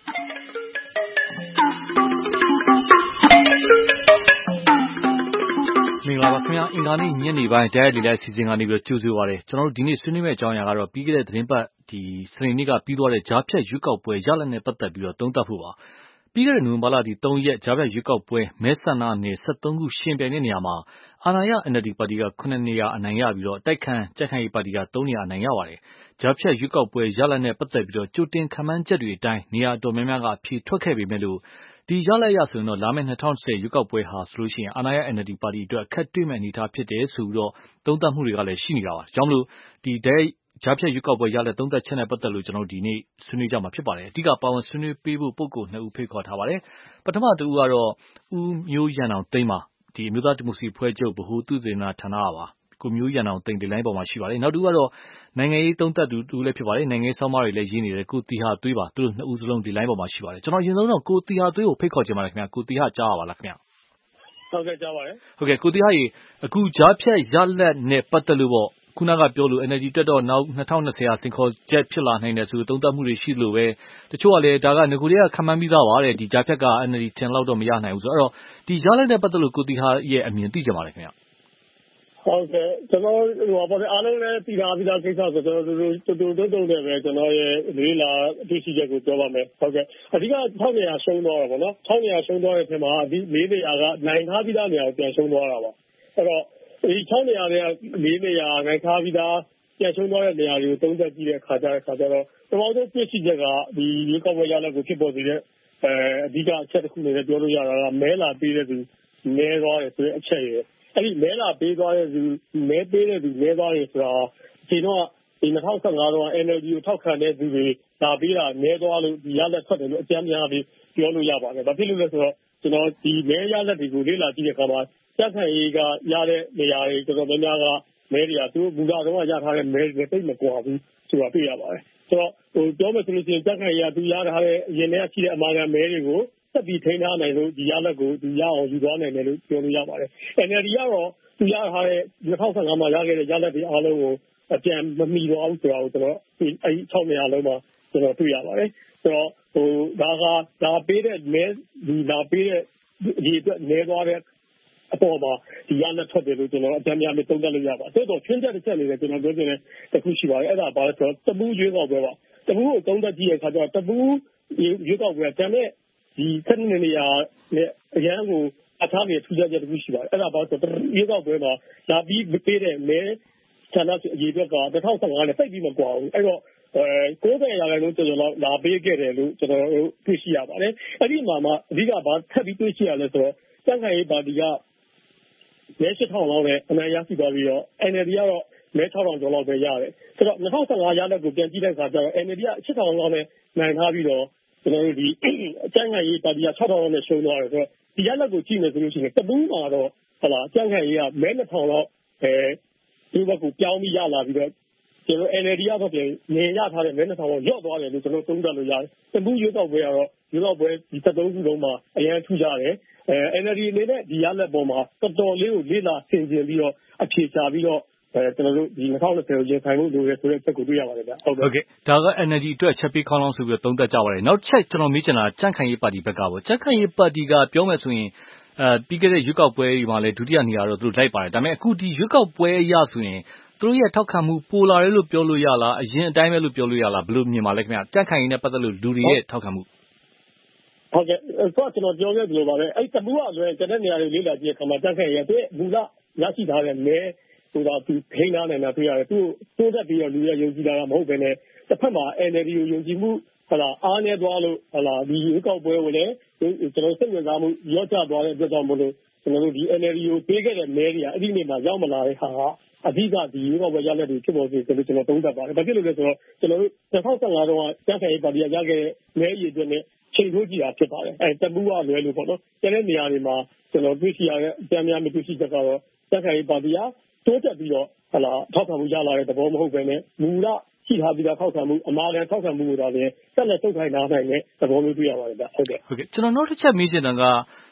မင်္ဂလာပါခင်ဗျာအင်္ဂါနေ့ညနေပိုင်းတိုက်ရိုက်လေလိုင်းစီစဉ်ကနေပြီးကြိုဆိုပါရစေကျွန်တော်တို့ဒီနေ့ဆွေးနွေးမယ့်အကြောင်းအရာကတော့ပြီးခဲ့တဲ့သတင်းပတ်စနေနေ့ကပြီးသွားတဲ့ကြားဖြတ်ရွေးကောက်ပွဲရလဒ်နဲ့ပတ်သက်ပြီးတော့သုံးသပ်ဖို့ပါပြီးခဲ့တဲ့နိုဝင်ဘာလ3ရက်ကြားဖြတ်ရွေးကောက်ပွဲမဲဆန္ဒနယ်73ခုရှင်ပြိုင်တဲ့နေရာမှာအာဏာရ NLD ပါတီက9နေရာအနိုင်ရပြီးတော့တိုက်ခိုက်ကြံ့ခိုင်ရေးပါတီက3နေရာအနိုင်ရပါတယ်ကြားဖြတ်ရွေးကောက်ပွဲရလဒ်နဲ့ပတ်သက်ပြီးတော့ကြိုတင်ခန့်မှန်းချက်တွေအတိုင်းနေရာတော်များများကအဖြေထွက်ခဲ့ပေမဲ့လို့ဒီရလဒ်ရဆိုရင်တော့လာမယ့်2010ရွေးကောက်ပွဲဟာဆိုလို့ရှိရင်အာဏာရ NLD ပါတီအတွက်အခက်တွေ့မဲ့အနေအထားဖြစ်တယ်ဆိုပြီးတော့သုံးသပ်မှုတွေကလည်းရှိနေတာပါ။ကြောင့်မလို့ဒီကြားဖြတ်ရွေးကောက်ပွဲရလဒ်သုံးသပ်ချက်နဲ့ပတ်သက်လို့ကျွန်တော်ဒီနေ့ဆွေးနွေးကြမှာဖြစ်ပါတယ်။အဓိကပါဝင်ဆွေးနွေးပေးဖို့ပုဂ္ဂိုလ်2ဦးဖိတ်ခေါ်ထားပါတယ်။ပထမတူဦးကတော့ဦးမျိုးရန်အောင်သိန်းပါဒီအမျိုးသားဒီမိုကရေစီဖွဲ့ချုပ်ဗဟိုသုတေသနဌာနပါကိုမျိုးရန်အောင်သိန်းဒီလိုင်းပေါ်မှာရှိပါတယ်။နောက်တူကတော့နိုင်ငံရေးသုံးသပ်သူလည်းဖြစ်ပါတယ်။နိုင်ငံရေးဆောင်းပါးတွေလည်းရေးနေတဲ့ကိုတီဟာသွေးပါသူတို့2ဦးစလုံးဒီလိုင်းပေါ်မှာရှိပါတယ်။ကျွန်တော်အရင်ဆုံးတော့ကိုတီဟာသွေးကိုဖိတ်ခေါ်ချင်ပါတယ်ခင်ဗျာ။ကိုတီဟာကြားပါလားခင်ဗျာ။ဟုတ်ကဲ့ကြားပါတယ်။ဟုတ်ကဲ့ကိုတီဟာရေအခုကြားဖြတ်ရလဒ်နဲ့ပတ်သက်လို့ပေါ့ခုနကပြောလို့ NLD တက်တော့နောက်2020ဟာစင်ခေါ်ချက်ဖြစ်လာနိုင်တယ်ဆိုသုံးသပ်မှုတွေရှိလို့ပဲတချို့ကလည်းဒါကငကိုတွေကခံမှန်းပြီးသားပါတဲ့ဒီကြားဖြတ်က NLD ထင်လောက်တော့မရနိုင်ဘူးဆိုတော့ဒီရလဒ်နဲ့ပတ်သက်လို့ကိုတီဟာရဲ့အမြင်သိကြပါလေခင်ဗျာဟုတ်ကဲ့ကျွန်တော်အားလုံးလည်းသိထားပြီးသားကိစ္စဆိုတော့တူတယ်ပဲကျွန်တော်ရဲ့လေးလာသိရှိချက်ကိုပြောပါမယ်ဟုတ်ကဲ့အဓိက6နေရာရှုံးသွားတာပေါ့နော်6နေရာရှုံးသွားတဲ့အချိန်မှာဒီ4နေရာကနိုင်ထားပြီးသားနေရာကိုပြန်ရှုံးသွားတာပါအဲ့တော့ဒီ6နေရာတွေက4နေရာနိုင်ထားပြီးသားပြန်ရှုံးသွားတဲ့နေရာတွေကိုသုံးသပ်ကြည့်တဲ့အခါကျတော့ပထမဆုံးသိရှိချက်ကဒီရွေးကောက်ပွဲရလဒ်ကိုဖြစ်ပေါ်စေတဲ့အဓိကအချက်တစ်ခုနဲ့ပြောလို့ရတာကမဲလာပေးတဲ့သူမဲသွားတယ်ဆိုတဲ့အချက်ရယ်အဲ့ဒီမဲလာပေးသွားတဲ့သူမဲပေးတဲ့သူမဲသွားတယ်ဆိုတာဒီတော့ဒီ2015တော့ NLD ကိုထောက်ခံတဲ့သူတွေလာပေးတာမဲသွားလို့ဒီရလဒ်ထွက်တယ်လို့အကြမ်းများပြီးပြောလို့ရပါတယ်။ဘာဖြစ်လို့လဲဆိုတော့ကျွန်တော်ဒီမဲရလဒ်တွေကိုလေ့လာကြည့်တဲ့အခါမှာကြက်ခံရေးကရတဲ့နေရာတွေတော်တော်များများကမဲတွေကသူဘူလာတော့ရထားတဲ့မဲတွေတိတ်မကွာဘူးဆိုတာတွေ့ရပါတယ်။ဆိုတော့ပြောမယ်ဆိုလို့ရှိရင်ကြက်ခံရေးကသူရထားတဲ့အရင်ကရှိတဲ့အမာခံမဲတွေကိုဆက်ပြီးထိန်းထားနိုင်လို့ဒီရလဒ်ကိုသူရအောင်ယူသွားနိုင်တယ်လို့ပြောလို့ရပါတယ်။ NLD ကတော့သူရထားတဲ့2015မှာရခဲ့တဲ့ရလဒ်တွေအားလုံးကိုအပြန်မမီတော့ဘူးဆိုတာကိုကျွန်တော်အဲဒီ6နေရာလုံးမှာကျွန်တော်တွေ့ရပါတယ်။ဆိုတော့ဒါပေးတဲ့မဲဒီလာပေးတဲ့ဒီအတွက်မဲသွားတဲ့အပေါ်မှာဒီရလဒ်ထွက်တယ်လို့ကျွန်တော်အကြမ်းများလေးသုံးသပ်လို့ရပါတယ်။တိုးတော့ချင်းချက်တစ်ချက်လေးလည်းကျွန်တော်ပြောချင်တဲ့တစ်ခုရှိပါတယ်။အဲ့ဒါဘာလဲဆိုတော့တပူးရွေးကောက်ပွဲပါ။တပူးကိုသုံးသပ်ကြည့်တဲ့အခါကျတော့တပူးရွေးကောက်ပွဲတန်တဲ့ဒီ7နေရာနဲ့အရန်ကိုအထားနေထူးခြားချက်တစ်ခုရှိပါတယ်။အဲ့ဒါဘာလို့ဆိုတော့ရွေးကောက်ပွဲမှာလာပြီးပေးတဲ့မဲဌာနအရေးအတွက်က2015နဲ့စိတ်ပြီးမကွာဘူး။အဲ့တော့90%လုံးကျွန်တော်လာပေးခဲ့တယ်လို့ကျွန်တော်တို့တွေ့ရှိရပါတယ်။အဲ့ဒီမှာမှအဓိကဘာထပ်ပြီးတွေ့ရှိရလဲဆိုတော့စံခိုင်ရေးပါတီကမဲ8000လောက်နဲ့အနိုင်ရရှိသွားပြီးတော့ NLD ကတော့မဲ6000ကျော်လောက်ပဲရတယ်။ဆိုတော့2015ရလဒ်ကိုပြန်ကြည့်တဲ့အခါကျတော့ NLD က8000လောက်နဲ့နိုင်ထားပြီးတော့ကျွန်တော်တို့ဒီအကြမ်းခိုင်ရေးပါတီက6000လောက်နဲ့ရှုံးသွားတယ်ဆိုတော့ဒီရလဒ်ကိုကြည့်မယ်ဆိုလို့ရှိရင်တပူးမှာတော့ဟုတ်လားအကြမ်းခိုင်ရေးကမဲ2000လောက်ဒီဘက်ကိုပြောင်းပြီးရလာပြီးတော့ကျွန်တော် NLD ကတော့ပြန်နေရထားတဲ့မဲ2000လောက်ရော့သွားတယ်လို့ကျွန်တော်သုံးသပ်လို့ရတယ်။တပူးရွေးကောက်ပွဲကတော့ရွေးကောက်ပွဲဒီ73ခုလုံးမှာအရင်ထူးကြတယ်။ NLD အနေနဲ့ဒီရလဒ်ပေါ်မှာတော်တော်လေးကိုလေးလာဆင်ခြင်ပြီးတော့အဖြေချပြီးတော့ကျွန်တော်တို့ဒီ2020ကိုရင်ဆိုင်ဖို့လိုတယ်ဆိုတဲ့ချက်ကိုတွေ့ရပါတယ်ဗျဟုတ်ကဲ့ဒါက NLD အတွက်ချက်ပေးခေါင်းလောင်းဆိုပြီးတော့သုံးသပ်ကြပါတယ်နောက်ချက်ကျွန်တော်မေးချင်တာကြံ့ခိုင်ရေးပါတီဘက်ကပေါ့ကြံ့ခိုင်ရေးပါတီကပြောမယ်ဆိုရင်ပြီးခဲ့တဲ့ရွေးကောက်ပွဲတွေမှာလည်းဒုတိယနေရာတော့သူတို့လိုက်ပါတယ်ဒါပေမဲ့အခုဒီရွေးကောက်ပွဲအရဆိုရင်သူတို့ရဲ့ထောက်ခံမှုပိုလာတယ်လို့ပြောလို့ရလားအရင်အတိုင်းပဲလို့ပြောလို့ရလားဘယ်လိုမြင်ပါလဲခင်ဗျကြံ့ခိုင်ရေးနဲ့ပတ်သက်လို့လူတွေရဲ့ထောက်ခံမှုဟုတ်ကဲ့ကျွန်တော်ပြောခဲ့သလိုပါပဲအဲ့တပူးကလွယ်ကျတဲ့နေရာတွေလေးလာကြည့်ခါမှာကြက်ခဲ့ရတဲ့ဘူလာရရှိထားတဲ့မဲဆိုတာသူထိန်းထားနိုင်တာတွေ့ရတယ်သူတိုးတက်ပြီးတော့လူရယုံကြည်တာမဟုတ်ဘဲနဲ့တစ်ဖက်မှာ NLD ကိုယုံကြည်မှုဟလာအားနေသွားလို့ဟလာဒီရွေးကောက်ပွဲကိုလည်းကျွန်တော်စိတ်ဝင်စားမှုရော့ချသွားတဲ့အတွက်ကြောင့်မလို့ကျွန်တော်တို့ဒီ NLD ကိုပေးခဲ့တဲ့မဲတွေကအဲ့ဒီနေ့မှာရောက်မလာတဲ့ဟာကအဓိကဒီရွေးကောက်ပွဲရလဒ်တွေဖြစ်ပေါ်စေတယ်လို့ကျွန်တော်သုံးသပ်ပါတယ်။ဘာဖြစ်လို့လဲဆိုတော့ကျွန်တော်တို့2015တုန်းကကြက်ခဲ့ပါတီရခဲ့တဲ့မဲရည်အတွက်နဲ့ချိန်ထိုးကြည့်တာဖြစ်ပါတယ်။တပူးကလွယ်လို့ပေါ့နော်။ကျန်တဲ့နေရာတွေမှာကျွန်တော်တွေ့ရှိရတဲ့အကြမ်းများမတွေ့ရှိချက်ကတော့ကြက်ခိုင်ပါတီကတိုးတက်ပြီးတော့ဟလာထောက်ခံမှုရလာတဲ့သဘောမဟုတ်ဘဲနဲ့မူလရှိထားပြီးသားထောက်ခံမှုအမှားနဲ့ထောက်ခံမှုကိုဒါလည်းဆက်လက်ထုတ်ခိုင်းထားနိုင်တဲ့သဘောမျိုးတွေ့ရပါတယ်ဗျဟုတ်ကဲ့ကျွန်တော်နောက်တစ်ချက်မေးချင်တာက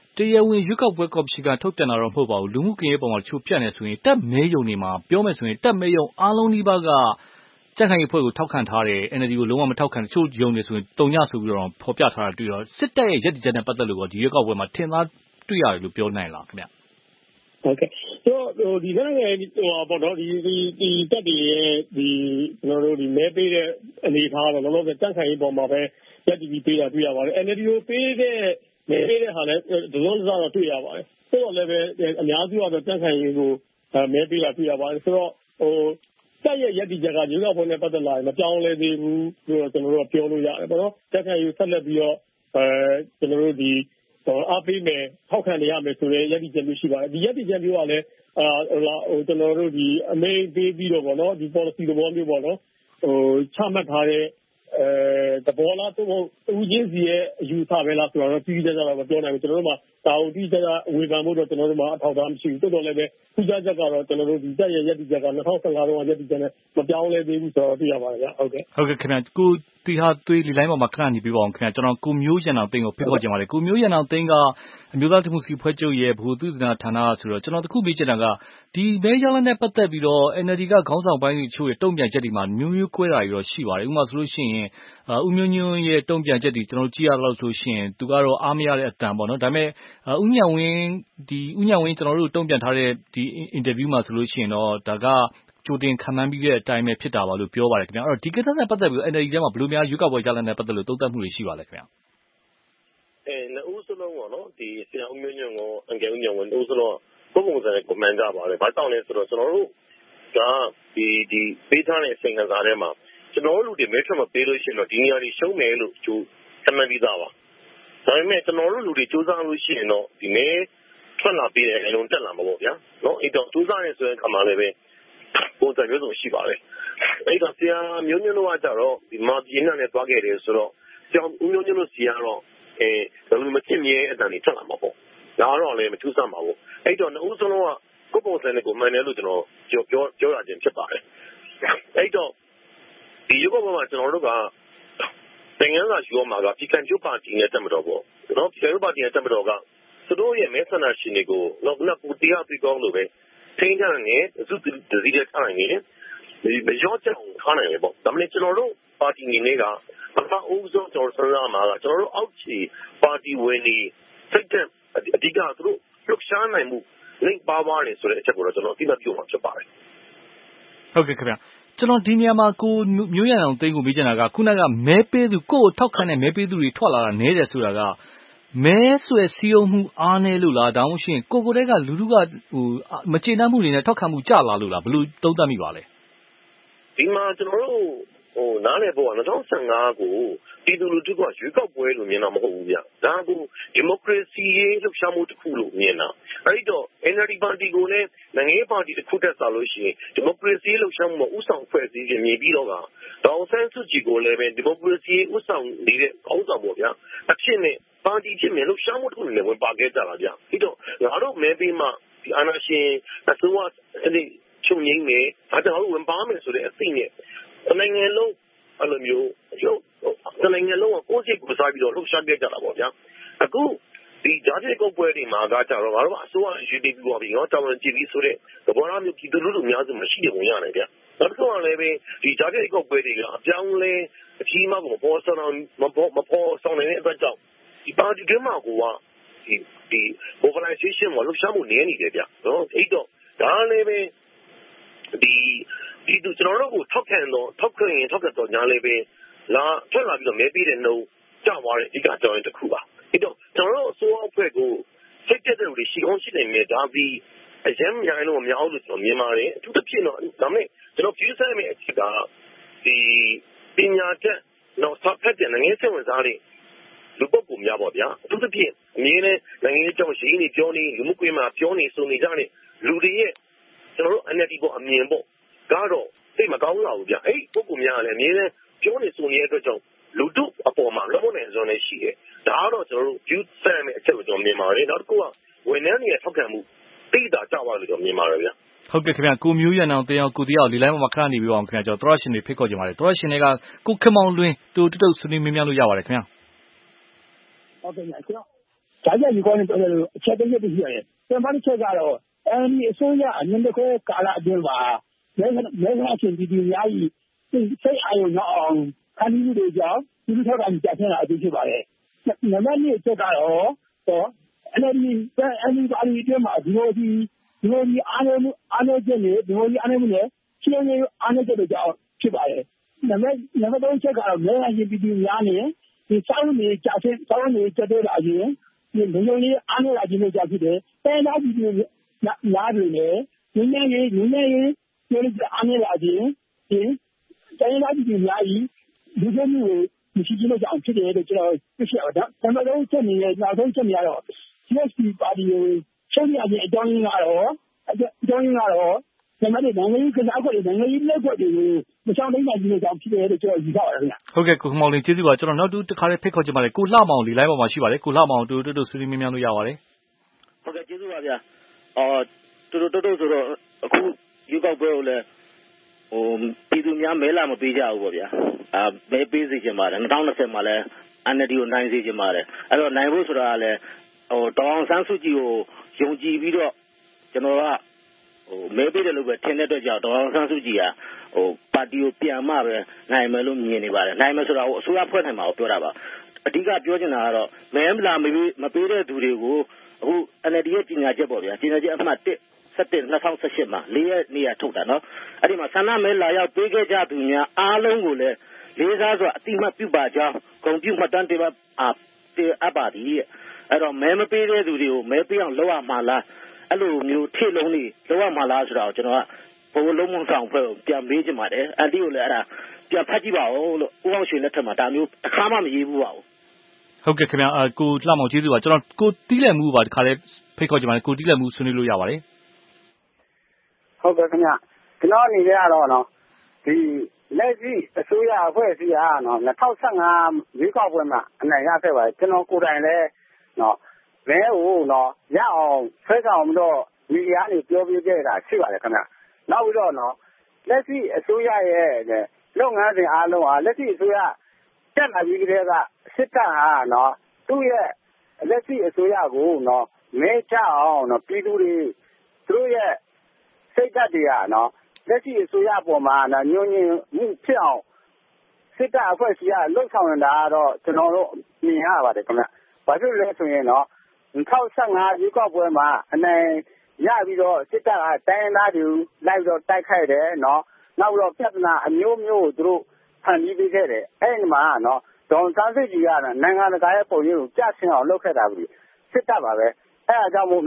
တရားဝင်ရွေးကောက်ပွဲကော်မရှင်ကထုတ်ပြန်တာတော့မဟုတ်ပါဘူးလူမှုကွန်ရက်ပေါ်မှာတချို့ပြန့်နေဆိုရင်တက်မဲယုံနေမှာပြောမယ်ဆိုရင်တက်မဲယုံအားလုံးဒီဘက်ကကြက်ခိုင်အဖွဲ့ကိုထောက်ခံထားတယ် NLD ကိုလုံးဝမထောက်ခံတချို့ယုံနေဆိုရင်တုံညဆိုပြီးတော့ဖော်ပြထားတာတွေ့တော့စစ်တပ်ရဲ့ရည်တည်ချက်နဲ့ပတ်သက်လို့ဒီရွေးကောက်ပွဲမှာထင်သာတွေ့ရတယ်လို့ပြောနိုင်လားခင်ဗျဟုတ်ကဲ့ဆိုဒီနိုင်ငံပေါ့နော်ဒီတက်တွေရဲ့ကျွန်တော်တို့ဒီမဲပေးတဲ့အနေအထားတော့လောလောဆယ်တက်ခိုင်ရေးပေါ်မှာပဲရက်တီပေးတာတွေ့ရပါတယ် NLD ကိုပေးတဲ့မဲပေးတဲ့ဟာလည်းဒလုံးစားတော့တွေ့ရပါတယ်ဆိုတော့လည်းပဲအများစုကတော့တက်ခိုင်ရေးကိုမဲပေးတာတွေ့ရပါတယ်ဆိုတော့တက်ရဲ့ရက်တီချက်ကရွေးကောက်ပွဲနဲ့ပတ်သက်လာရင်မပြောင်းလဲသေးဘူးလို့ကျွန်တော်တို့ပြောလို့ရတယ်ပေါ့နော်တက်ခိုင်ရေးဆက်လက်ပြီးတော့ကျွန်တော်တို့ဒီအားပေးမယ်ထောက်ခံနေရမယ်ဆိုတဲ့ရည်တည်ချက်မျိုးရှိပါတယ်ဒီရည်တည်ချက်မျိုးကလည်းကျွန်တော်တို့ဒီအမေပေးပြီးတော့ပေါ့နော်ဒီ policy သဘောမျိုးပေါ့နော်ချမှတ်ထားတဲ့သဘောလားသူဦးချင်းစီရဲ့အယူဆပဲလားဆိုတော့ပြီးကြကြတော့မပြောနိုင်ဘူးကျွန်တော်တို့မှာတာဝန်ပြီးကြကြဝေဖန်ဖို့တော့ကျွန်တော်တို့မှာအထောက်အထားမရှိဘူးတော်တော်လည်းပဲခုကြချက်ကတော့ကျွန်တော်တို့ဒီတက်ရဲ့ရည်တည်ချက်က2015တော့ရည်တည်ချက်နဲ့မပြောင်းလဲသေးဘူးဆိုတော့သိရပါတယ်ဗျဟုတ်ကဲ့ခင်ဗျကိုတီဟာသွေးလီလိုင်းပေါ်မှာခဏနေပြပါအောင်ခင်ဗျကျွန်တော်ကိုမျိုးရန်အောင်သိန်းကိုဖိတ်ခေါ်ချင်ပါတယ်ကိုမျိုးရန်အောင်သိန်းကအမျိုးသားဒီမိုကရေစီဖွဲ့ချုပ်ရဲ့ဗဟိုသုတေသနဌာနဆိုတော့ကျွန်တော်တခုမေးချင်တာကဒီမဲရလနဲ့ပတ်သက်ပြီးတော့ NLD ကခေါင်းဆောင်ပိုင်းတွေချို့ရဲ့တုံ့ပြန်ချက်တွေမှာမျိုးကွဲတာတွေတော့ရှိပါတယ်ဥပမာဆိုလို့ရှိရင်ဦးမျိုးညွန့်ရဲ့တုံ့ပြန်ချက်တွေကျွန်တော်ကြည့်ရတော့ဆိုရှင်သူကတော့အားမရတဲ့အတန်ပေါ့နော်ဒါပေမဲ့ဦးညံဝင်းကျွန်တော်တို့တုံ့ပြန်ထားတဲ့ဒီအင်တာဗျူးမှာဆိုလို့ရှိရင်တော့ဒါကကြိုတင်ခံမှန်းပြီးတဲ့အတိုင်းပဲဖြစ်တာပါလို့ပြောပါတယ်ခင်ဗျအဲ့တော့ဒီကိစ္စနဲ့ပတ်သက်ပြီး NLD ထဲမှာဘယ်လိုများရွေးကောက်ပွဲရလနဲ့ပတ်သက်လို့သုံးသပ်မှုတွေရှိပါလဲခင်ဗျနှစ်ဦးစလုံးပေါ့နော်ဒီဆရာဦးမျိုးညွန့်ကိုအငယ်ဦးညွန့်ကိုနှစ်ဦးစလုံးပုံပုံစံနဲ့ကွန်မန်ကြပါတယ်ဘာကြောင့်လဲဆိုတော့ကျွန်တော်တို့ကဒီပေးထားတဲ့အချိန်ကစားထဲမှာကျွန်တော်တို့လူတွေမဲထွက်မပေးလို့ရှိရင်တော့ဒီနေရာတွေရှုံးမယ်လို့ကြိုးသမန်ပြီးသားပါဒါပေမဲ့ကျွန်တော်တို့လူတွေစူးစမ်းလို့ရှိရင်တော့ဒီမဲထွက်လာပြီးတဲ့အလုံးတက်လာမှာပေါ့ဗျာနော်အဲ့တော့စူးစမ်းနေဆိုရင်ခါမှလည်းပဲပုံစံမျိုးစုံရှိပါတယ်အဲ့တော့ဆရာမျိုးညွန့်တို့ကကြတော့ဒီမာပြင်းနဲ့တွားခဲ့တယ်ဆိုတော့ဆရာဦးမျိုးညွန့်တို့စီကတော့ဘယ်လိုမချစ်မြဲအတန်တွေထွက်လာမှာပေါ့ဒါတော့လည်းမထူးဆန်းပါဘူးအဲ့တော့နှစ်ဦးစလုံးကကိုယ်ပုံစံနဲ့ကိုမှန်တယ်လို့ကျွန်တော်ပြောရခြင်းဖြစ်ပါတယ်အဲ့တော့ဒီရုပ်ပေါ်မှာကျွန်တော်တို့ကနိုင်ငံစာယူမှာကပြည်ခံကျိုးပါတီနဲ့တက်မတော်ပေါ့နော်ပြည်ခံကျိုးပါတီနဲ့တက်မတော်ကသူတို့ရဲ့မဲဆန္ဒရှင်တွေကိုတော့ခုနကတရားပြီးကောင်းလို့ပဲထိန်းထားနေစုတစည်းတဲ့ထားနိုင်နေဒီမရောချအောင်ထားနိုင်တယ်ပေါ့ဒါမှမဟုတ်ကျွန်တော်တို့ပါတီနေနေကပထမအဦးဆုံးကျွန်တော်စဉ်းစားမှာကကျွန်တော်တို့အောက်ခြေပါတီဝင်နေစိတ်တဲ့အဓိကသူတို့လှုပ်ရှားနိုင်မှုလိမ့်ပါပါတယ်ဆိုတဲ့အချက်ကိုတော့ကျွန်တော်သိမှပြောမှာဖြစ်ပါတယ်ဟုတ်ကဲ့ခင်ဗျကျွန်တော်ဒီနေရာမှာကိုမျိုးရံအောင်သိန်းကိုမေးချင်တာကခုနကမဲပေးသူကိုယ်ထောက်ခံတဲ့မဲပေးသူတွေထွက်လာတာနည်းတယ်ဆိုတာကမဲဆွဲစည်းရုံးမှုအားနည်းလို့လားဒါမှမဟုတ်ရှင်ကိုယ်တည်းကလူထုကမကျေနပ်မှုတွေနဲ့ထောက်ခံမှုကျလာလို့လားဘယ်လိုသုံးသပ်မိပါလဲဒီမှာကျွန်တော်တို့နားလည်ဖို့က2015ကိုပြည်သူလူထုကရွေးကောက်ပွဲလို့မြင်တာမဟုတ်ဘူးဗျဒါကဒီမိုကရေစီရေးလှုပ်ရှားမှုတစ်ခုလို့မြင်တာအဲ့တော့ NLD ပါတီကိုလည်းနိုင်ငံရေးပါတီတစ်ခုတက်စားလို့ရှိရင်ဒီမိုကရေစီလှုပ်ရှားမှုမှာဥဆောင်ဖွဲ့စည်းခြင်းမြင်ပြီးတော့ကဒေါ်ဆန်းစုကြည်ကိုလည်းပဲဒီမိုကရေစီဥဆောင်နေတဲ့ခေါင်းဆောင်ပေါ့ဗျာအဖြစ်နဲ့ပါတီချင်းနဲ့လှုပ်ရှားမှုတစ်ခုနဲ့ဝင်ပါခဲ့ကြတာဗျအဲ့တော့ငါတို့မဲပေးမှဒီအာဏာရှင်အစိုးရအဲ့ချုပ်ငိမ့်မယ်ဒါကြောင့်ဝင်ပါမယ်ဆိုတဲ့အသိနဲ့နိုင်ငံလုံးအဲ့လိုမျိုးနိုင်ငံလုံးကိုကိုယ်စိတ်ကိုစားပြီးတော့လှုပ်ရှားခဲ့ကြတာပေါ့ဗျာအခုဒီဂျာတိကုတ်ပွဲတွေမှာကကြတော့ငါတို့အစိုးရယူတည်ပြီးတော့ပြီးတော့တာဝန်ကျပြီးဆိုတဲ့သဘောထားမျိုးပြည်သူလူထုအများစုမရှိတဲ့ပုံရတယ်ဗျနောက်တစ်ခုကလည်းပဲဒီဂျာတိကုတ်ပွဲတွေကအပြောင်းလဲအကြီးမားကိုမပေါ်ဆောင်နေတဲ့အတွက်ကြောင့်ဒီပါတီကမှကိုကဒီ mobilization ကိုလှုပ်ရှားမှုနည်းနေတယ်ဗျနော်အဲ့တော့ဒါလည်းပဲဒီကျွန်တော်တို့ကိုထောက်ခံတော့ညာလည်းပဲလာထွက်လာပြီးတော့မဲပေးတဲ့နှုန်းကျသွားတဲ့အဓိကကြောင်းတစ်ခုပါအဲ့တော့ကျွန်တော်တို့အစိုးရအဖွဲ့ကိုစိတ်တက်တဲ့လူတွေရှိအောင်ရှိနေမယ်ဒါပြီးအရင်များလို့မများလို့ကျွန်တော်မြင်ပါတယ်အထူးသဖြင့်တော့ဒါမဲ့ကျွန်တော်ပြည်ဆိုင်မဲ့အချက်ကဒီပညာတတ်တော့စဖက်တဲ့နိုင်ငံရေးဝင်စားတဲ့လူပုဂ္ဂိုလ်များပေါ့ဗျာအထူးသဖြင့်အမြင်နဲ့နိုင်ငံရေးကြောင့်ရှိနေပြောနေလူမှုကွင်းမှာပြောနေဆိုနေကြတဲ့လူတွေရဲ့ကျွန်တော်တို့ NLD ပေါ်အမြင်ပေါ့ကတော့သိမကောင်းတော့ဘူးဗျအဲ့ပုဂ္ဂိုလ်များလည်းအမြင်နဲ့ပြောနေဆိုနေတဲ့အတွက်ကြောင့်လူထုအပေါ်မှာလုံးဝနိုင်စွမ်းလည်းရှိတယ်ဒါကတော့ကျွန်တော်တို့ view ဆက်မဲ့အချက်ကိုကျွန်တော်မြင်ပါတယ်နောက်တစ်ခုကဝန်ထမ်းတွေရဲ့ထောက်ခံမှုတိတာကြပါလို့ကျွန်တော်မြင်ပါတယ်ဗျဟုတ်ကဲ့ခင်ဗျကိုမျိုးရံအောင်တင်အောင်ကိုတရားကိုဒီလိုင်းမှာခဏနေပြီးအောင်ခင်ဗျကျွန်တော်သောရရှင်တွေဖိတ်ခေါ်ကြပါတယ်သောရရှင်တွေကကိုခင်မောင်လွင်တူဆွေးနွေးမေးမြန်းလို့ရပါတယ်ခင်ဗျဟုတ်ကဲ့ကျွန်တော်ကြားဖြတ်ရေကောင်းနဲ့ပတ်သက်လို့အချက်တစ်ချက်ရှိရတယ်ပထမတစ်ချက်ကတော့NLD အစိုးရအမြင့်တစ်ခွဲကာလအတွင်းမှာမဲဆန္ဒရှင်ပြည်သူများ၏စိတ်အာရုံနောက်အောင်ခံယူမှုတွေကြောင့်ဒီထောက်ခံကြဆင်းလာအကျိုးဖြစ်ပါတယ်နံပါတ်2အချက်ကတော့NLD ပါတီအတွင်းမှာဒီလိုအားနည်းချက်တွေဒီလိုအားနည်းမှုနဲ့ရှင်းနေအားနည်းချက်တွေကြောင့်ဖြစ်ပါတယ်နံပါတ်3ချက်ကတော့မဲဆန္ဒရှင်ပြည်သူများနဲ့ဒီစောင်းနေကြတဲ့လာခြင်းဒီလုံခြုံရေးအားနည်းလာခြင်းတွေကြောင့်ဖြစ်တယ်တိုင်းသားပြည်သူများတွေနဲ့ငင်းငယ်ရေးပြောလို့အားနည်းလာခြင်းဒီတိုင်းသားပြည်သူများဤဒီလိုမျိုးမရှိခြင်းကြောင့်ဖြစ်တယ်လို့ကျွန်တော်သိရှိရပါတယ်နံပါတ်3ချက်နေတဲ့နောက်ဆုံးချက်နေရတော့ CSP ပါတီကိုချုပ်ရခြင်းအကြောင်းရင်းကတော့နံပါတ်4နိုင်ငံရေးကစားကွက်တွေနိုင်ငံရေးလက်ကွက်တွေကိုမချောင်းသိမ်းနိုင်ခြင်းကြောင့်ဖြစ်တယ်လို့ကျွန်တော်ယူဆပါတယ်ခင်ဗျဟုတ်ကဲ့ကိုခမောင်လင်းကျေးဇူးပါကျွန်တော်နောက်တစ်ခါလေးဖိတ်ခေါ်ချင်ပါတယ်ကိုလှမောင်ဒီ line ပေါ်မှာရှိပါတယ်ကိုလှမောင်တူဆွေးနွေးမြန်းလို့ရပါတယ်ဟုတ်ကဲ့ကျေးဇူးပါဗျာတူဆိုတော့အခုယူကောက်ပွဲကိုလည်းပြည်သူများမဲလာမပေးကြဘူးပေါ့ဗျာမဲပေးစေချင်ပါတယ်2020မှာလည်း NLD ကိုနိုင်စေချင်ပါတယ်အဲ့တော့နိုင်ဖို့ဆိုတာကလည်းဒေါအောင်ဆန်းစုကြည်ကိုယုံကြည်ပြီးတော့ကျွန်တော်ကမဲပေးတယ်လို့ပဲထင်တဲ့အတွက်ကြောင့်ဒေါအောင်ဆန်းစုကြည်ကပါတီကိုပြန်မှပဲနိုင်မယ်လို့မြင်နေပါတယ်နိုင်မယ်ဆိုတာကိုအစိုးရဖွဲ့နိုင်မှာကိုပြောတာပါအဓိကပြောချင်တာကတော့မဲမပေးတဲ့သူတွေကိုအခု NLD ရဲ့ကြီးညာချက်ပေါ့ဗျာကြီးညာချက်အမှတ်1 2018မှာ4ရက်နေ့ထုတ်တာနော်အဲ့ဒီမှာဆန္ဒမဲလာရောက်ပေးခဲ့ကြသူများအားလုံးကိုလည်းလေးစားစွာအတိမတ်ပြုပါကြောင်းဂုဏ်ပြုမှတ်တမ်းတင်အပ်ပါသည်အဲ့တော့မဲမပေးတဲ့သူတွေကိုမဲပေးအောင်လုပ်ရမှာလားအဲ့လိုမျိုးထိလုံးနေလုပ်ရမှာလားဆိုတော့ကျွန်တော်ကဘိုးလုံးမဆောင်ဖွဲ့ကိုပြန်မေးချင်ပါတယ်အန်တီကိုလည်းအဲ့ဒါပြန်ဖတ်ကြည့်ပါဦးလို့ဦးအောင်ရွှေလက်ထက်မှာဒါမျိုးတစ်ခါမှမရေးဘူးပါဘူးဟုတ်ကဲ့ခင်ဗျာကိုလှမောင်ကျေးဇူးပါကျွန်တော်ကိုတီးလည်မှုပါဒီခါလေးဖိတ်ခေါ်ချင်ပါတယ်ကိုတီးလည်မှုဆွေးနွေးလို့ရပါတယ်ဟုတ်ကဲ့ခင်ဗျကျွန်တော်အနေနဲ့ကတော့နော်ဒီလက်ရှိအစိုးရအဖွဲ့အစည်းကနော်2015ရွေးကောက်ပွဲမှာအနိုင်ရခဲ့ပါတယ်ကျွန်တော်ကိုယ်တိုင်လည်းနော်ဘဲကိုနော်ရအောင်ဆွဲဆောင်ပြီးတော့မီဒီယာနေပြောပြခဲ့တာရှိပါတယ်ခင်ဗျနောက်ပြီးတော့နော်လက်ရှိအစိုးရရဲ့လုပ်ငန်းစဉ်အားလုံးဟာလက်ရှိအစိုးရတက်လာပြီးကြတဲ့ကစစ်တပ်ဟာနော်သူ့ရဲ့လက်ရှိအစိုးရကိုနော်မဲချအောင်နော်ပြည်သူတွေသူတို့ရဲ့စိတ်ဓာတ်တွေကနော်လက်ရှိအစိုးရပေါ်မှာနော်ညှို့ညင်မှုဖြစ်အောင်စစ်တပ်အဖွဲ့အစည်းကလှုပ်ဆောင်နေတာတော့ကျွန်တော်တို့မြင်ရပါတယ်ခင်ဗျဘာဖြစ်လို့လဲဆိုရင်နော်2015ရွေးကောက်ပွဲမှာအနိုင်ရပြီးတော့စစ်တပ်ကတိုင်းသားတွေလိုက်တော့တိုက်ခိုက်တယ်နော်နောက်ပြီးတော့ပြဿနာအမျိုးမျိုးကိုသူတို့ဖန်တီးပေးခဲ့တယ်အဲ့ဒီမှာနော်ဒေါန်ဆန်းစစ်ကြီးကနိုင်ငံတကာရဲ့ပုံရိပ်ကိုကြဆင်းအောင်လုပ်ခဲ့တာပြီစစ်တပ်ပါပဲအဲ့ဒါကြောင့်မို့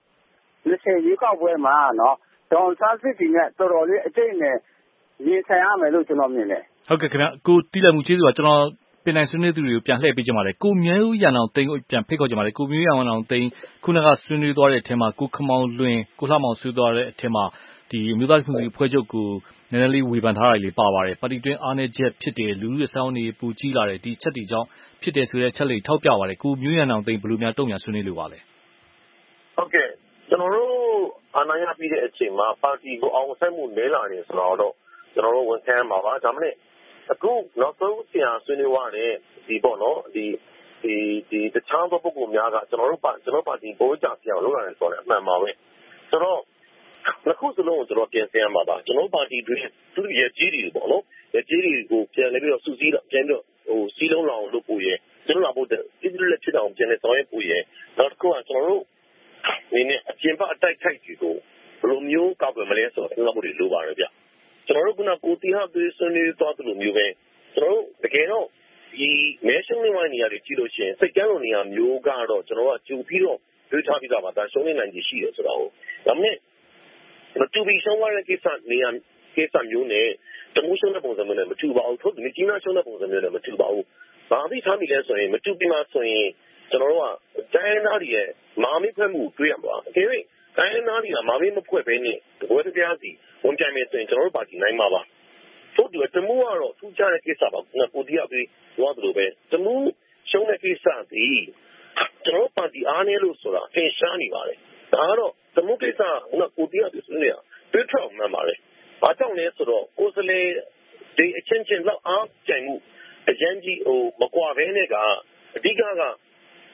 2020ရွေးကောက်ပွဲမှာနော်ဒေါန်ဆန်းစစ်ကြီးနဲ့တော်တော်လေးအကျိတ်နဲ့ရင်ဆိုင်ရမယ်လို့ကျွန်တော်မြင်တယ်ဟုတ်ကဲ့ခင်ဗျကိုတီးလည်မှုကျေးဇူးပါကျွန်တော်ပြင်နိုင်ဆွေးနွေးသူတွေကိုပြန်လှည့်ပေးကြပါမယ်ကိုမျိုးရန်အောင်သိန်းကိုပြန်ဖိတ်ခေါ်ကြပါမယ်ကိုမျိုးရန်အောင်သိန်းခုနကဆွေးနွေးသွားတဲ့အထက်မှာကိုခမောင်လွင်ကိုလှမောင်ဆွေးသွားတဲ့အထက်မှာဒီမြို့သားမှုအဖွဲ့ချုပ်ကိုနည်းနည်းလေးဝေဖန်ထားတာလေးပါပါတယ်ပါတီတွင်းအားနည်းချက်ဖြစ်တယ်လူလူစောင်းနေပူကြီးလာတယ်ဒီချက်တွေကြောင့်ဖြစ်တယ်ဆိုတဲ့ချက်လေးထောက်ပြပါတယ်ကိုမျိုးရန်အောင်သိန်းဘယ်လိုများတုံ့ပြန်ဆွေးနွေးလို့ပါလဲဟုတ်ကဲ့ကျွန်တော်တို့အာဏာရပြီးတဲ့အချိန်မှာပါတီကိုအောင်ဆက်မှုနည်းလာနေဆိုတော့ကျွန်တော်တို့ဝန်ခံမှာပါဒါမှမဟုတ်အခုနောက်ဆုံးဆရာဆွေးနွေးသွားတဲ့ဒီပေါ့နော်ဒီတခြားသောပုဂ္ဂိုလ်များကကျွန်တော်ပါတီဘိုးကြဆရာကိုလုပ်လာတယ်ဆိုတော့အမှန်ပါပဲဆိုတော့နှစ်ခုစလုံးကိုကျွန်တော်ပြင်ဆင်ရမှာပါကျွန်တော်ပါတီတွင်သူ့ရဲ့ကြီးတွေပေါ့နော်ရဲ့ကြီးတွေကိုပြန်လဲပြီးတော့စုစည်းတော့ပြန်ပြီးတော့စီးလုံးလောင်လုပ်ဖို့ရကျွန်တော်လာဖို့ဒီလိုလက်ဖြစ်အောင်ပြန်လဲဆောင်ရွက်ဖို့ရနောက်တစ်ခုကကျွန်တော်တို့ဒီနေ့အကျဉ်းပအတိုက်ခိုက်ကြီးကိုဘယ်လိုမျိုးကောက်ွယ်မလဲဆိုတော့ကျွန်တော်တို့လိုပါရဗျကျွန်တော်တို့ကကိုတီဟာသွေးဆွေးနွေးသွားသလိုမျိုးပဲကျွန်တော်တို့တကယ်တော့ဒီ national line နေရာတွေကြည့်လို့ရှိရင်စိတ်ကမ်းလိုနေရာမျိုးကတော့ကျွန်တော်ကကြိုပြီးတော့တွေးထားပြီးသားပါဒါရှုံးနေနိုင်ကြီးရှိတယ်ဆိုတော့ဒါမှမဟုတ်တူပြီးရှုံးသွားတဲ့ကိစ္စနေရာကိစ္စမျိုးနဲ့တမှုရှုံးတဲ့ပုံစံမျိုးနဲ့မတူပါဘူးထုတ်ဒီကြီးနားရှုံးတဲ့ပုံစံမျိုးနဲ့မတူပါဘူးဘာဖြစ်ထားမိလဲဆိုရင်မတူပြီးမှဆိုရင်ကျွန်တော်တို့ကတိုင်းသားတွေရဲ့မာမိဖွဲ့မှုတွေ့ရမှာအကယ်၍တိုင်းသားတွေကမာမိမဖွဲ့ဘဲနဲ့တပွဲတစ်ပြားစီဝန်ပြိုင်မယ်ဆိုရင်ကျွန်တော်တို့ပါတီနိုင်မှာပါထို့တူတမှုကတော့ထူးခြားတဲ့ကိစ္စပါကိုတီးရပြီးသွားသလိုပဲတမှုရှုံးတဲ့ကိစ္စဒီကျွန်တော်ပါတီအားနည်းလို့ဆိုတာအထင်ရှားနေပါတယ်ဒါကတော့တမှုကိစ္စကိုတီးရပြီးဆိုနေတာတွေးထောက်မှန်ပါတယ်ဘာကြောင့်လဲဆိုတော့ကိုယ်စလေဒီအချင်းချင်းလောက်အားကြိုင်မှုအရင်ကြီးမကွာဘဲနဲ့ကအဓိက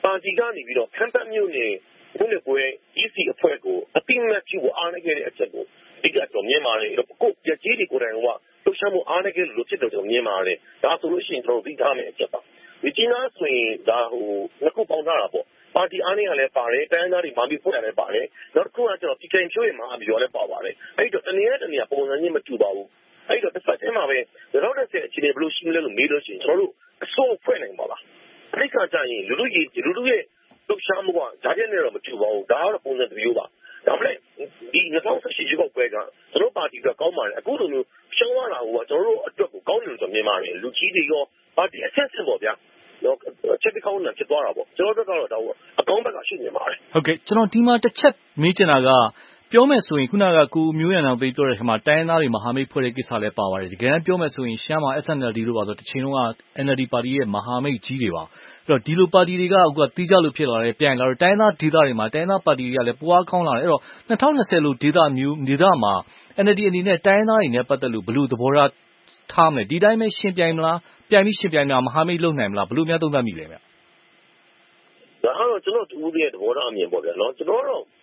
ပါတီကနေပြီးတော့ခမ်းပတ်မြို့နယ်မြို့နယ်ပွဲ EC အဖွဲ့ကိုအတိမတ်ပြုဖို့အားနည်းခဲ့တဲ့အချက်ကိုဒီကတော့မြင်ပါတယ်အဲ့တော့ကိုပြကြီးတွေကိုယ်တိုင်ကလှုပ်ရှားမှုအားနည်းခဲ့လို့ဖြစ်တော့ကျွန်တော်မြင်ပါတယ်ဒါဆိုလို့ရှိရင်ကျွန်တော်သိထားမယ်အချက်ပါဒီကြီးနားဆိုရင်ဒါနှစ်ခုပေါင်းထားတာပေါ့ပါတီအားနည်းကလည်းပါတယ်တိုင်းသားတွေမာပြီးဖွဲ့ရတယ်ပါတယ်နောက်တစ်ခုကကျွန်တော် PKN ဖြိုးရဲ့မဟာဗျူဟာလည်းပါပါတယ်အဲ့တော့တနည်းနဲ့တနည်းပုံစံချင်းမတူပါဘူးအဲ့တော့တစ်ဖက်တည်းမှာပဲ2010အခြေအနေဘယ်လိုရှိမလဲလို့မေးလို့ရှိရင်ကျွန်တော်တို့အစိုးဖွဲ့နိုင်ပါလားအဲ့ခါကျရင်လူလူရဲ့လှုပ်ရှားမှုကဓာတ်ရက်နဲ့တော့မတူပါဘူးဒါကတော့ပုံစံတစ်မျိုးပါဒါပေမဲ့ဒီ2018ရွေးကောက်ပွဲကကျွန်တော်ပါတီကကောင်းပါတယ်အခုလိုမျိုးရှုံးရတာကကျွန်တော်တို့အတွက်ကိုကောင်းတယ်လို့ကျွန်တော်မြင်ပါတယ်လူကြီးတွေရောပါတီအဆက်ဆက်ပေါ့ဗျာတော့ချက်တစ်ခေါက်နဲ့ဖြစ်သွားတာပေါ့ကျွန်တော်တို့ကတော့ဒါအကောင်းဘက်ကရှိနေပါတယ်ဟုတ်ကဲ့ကျွန်တော်ဒီမှာတစ်ချက်မေးချင်တာကပြောမယ်ဆိုရင်ခုနကကိုမျိုးရံအောင်သိပြောတဲ့ခါမှာတိုင်းသားတွေမဟာမိတ်ဖွဲ့တဲ့ကိစ္စလည်းပါပါတယ်တကယ်တမ်းပြောမယ်ဆိုရင်ရှမ်းမှာ SNLD လို့ပါဆိုတစ်ချိန်လုံးက NLD ပါတီရဲ့မဟာမိတ်ကြီးတွေပါအဲ့တော့ဒီလိုပါတီတွေကအခုကတီးကြလို့ဖြစ်လာတယ်ပြန်လာတော့တိုင်းသားဒေသတွေမှာတိုင်းသားပါတီတွေကလည်းပွားကောင်းလာတယ်အဲ့တော့2020လို့ဒေသမှာ NLD အနေနဲ့တိုင်းသားတွေနဲ့ပတ်သက်လို့ဘယ်လိုသဘောထားမလဲဒီတိုင်းပဲရှင်းပြိုင်မလားပြိုင်ပြီးရှင်းပြိုင်မလားမဟာမိတ်လုပ်နိုင်မလားဘယ်လိုများသုံးသပ်မိလဲဗျဒါကတော့ကျွန်တော်တူရဲ့သဘောထားအမြင်ပေါ့ဗျာနော်ကျွန်တော်တော့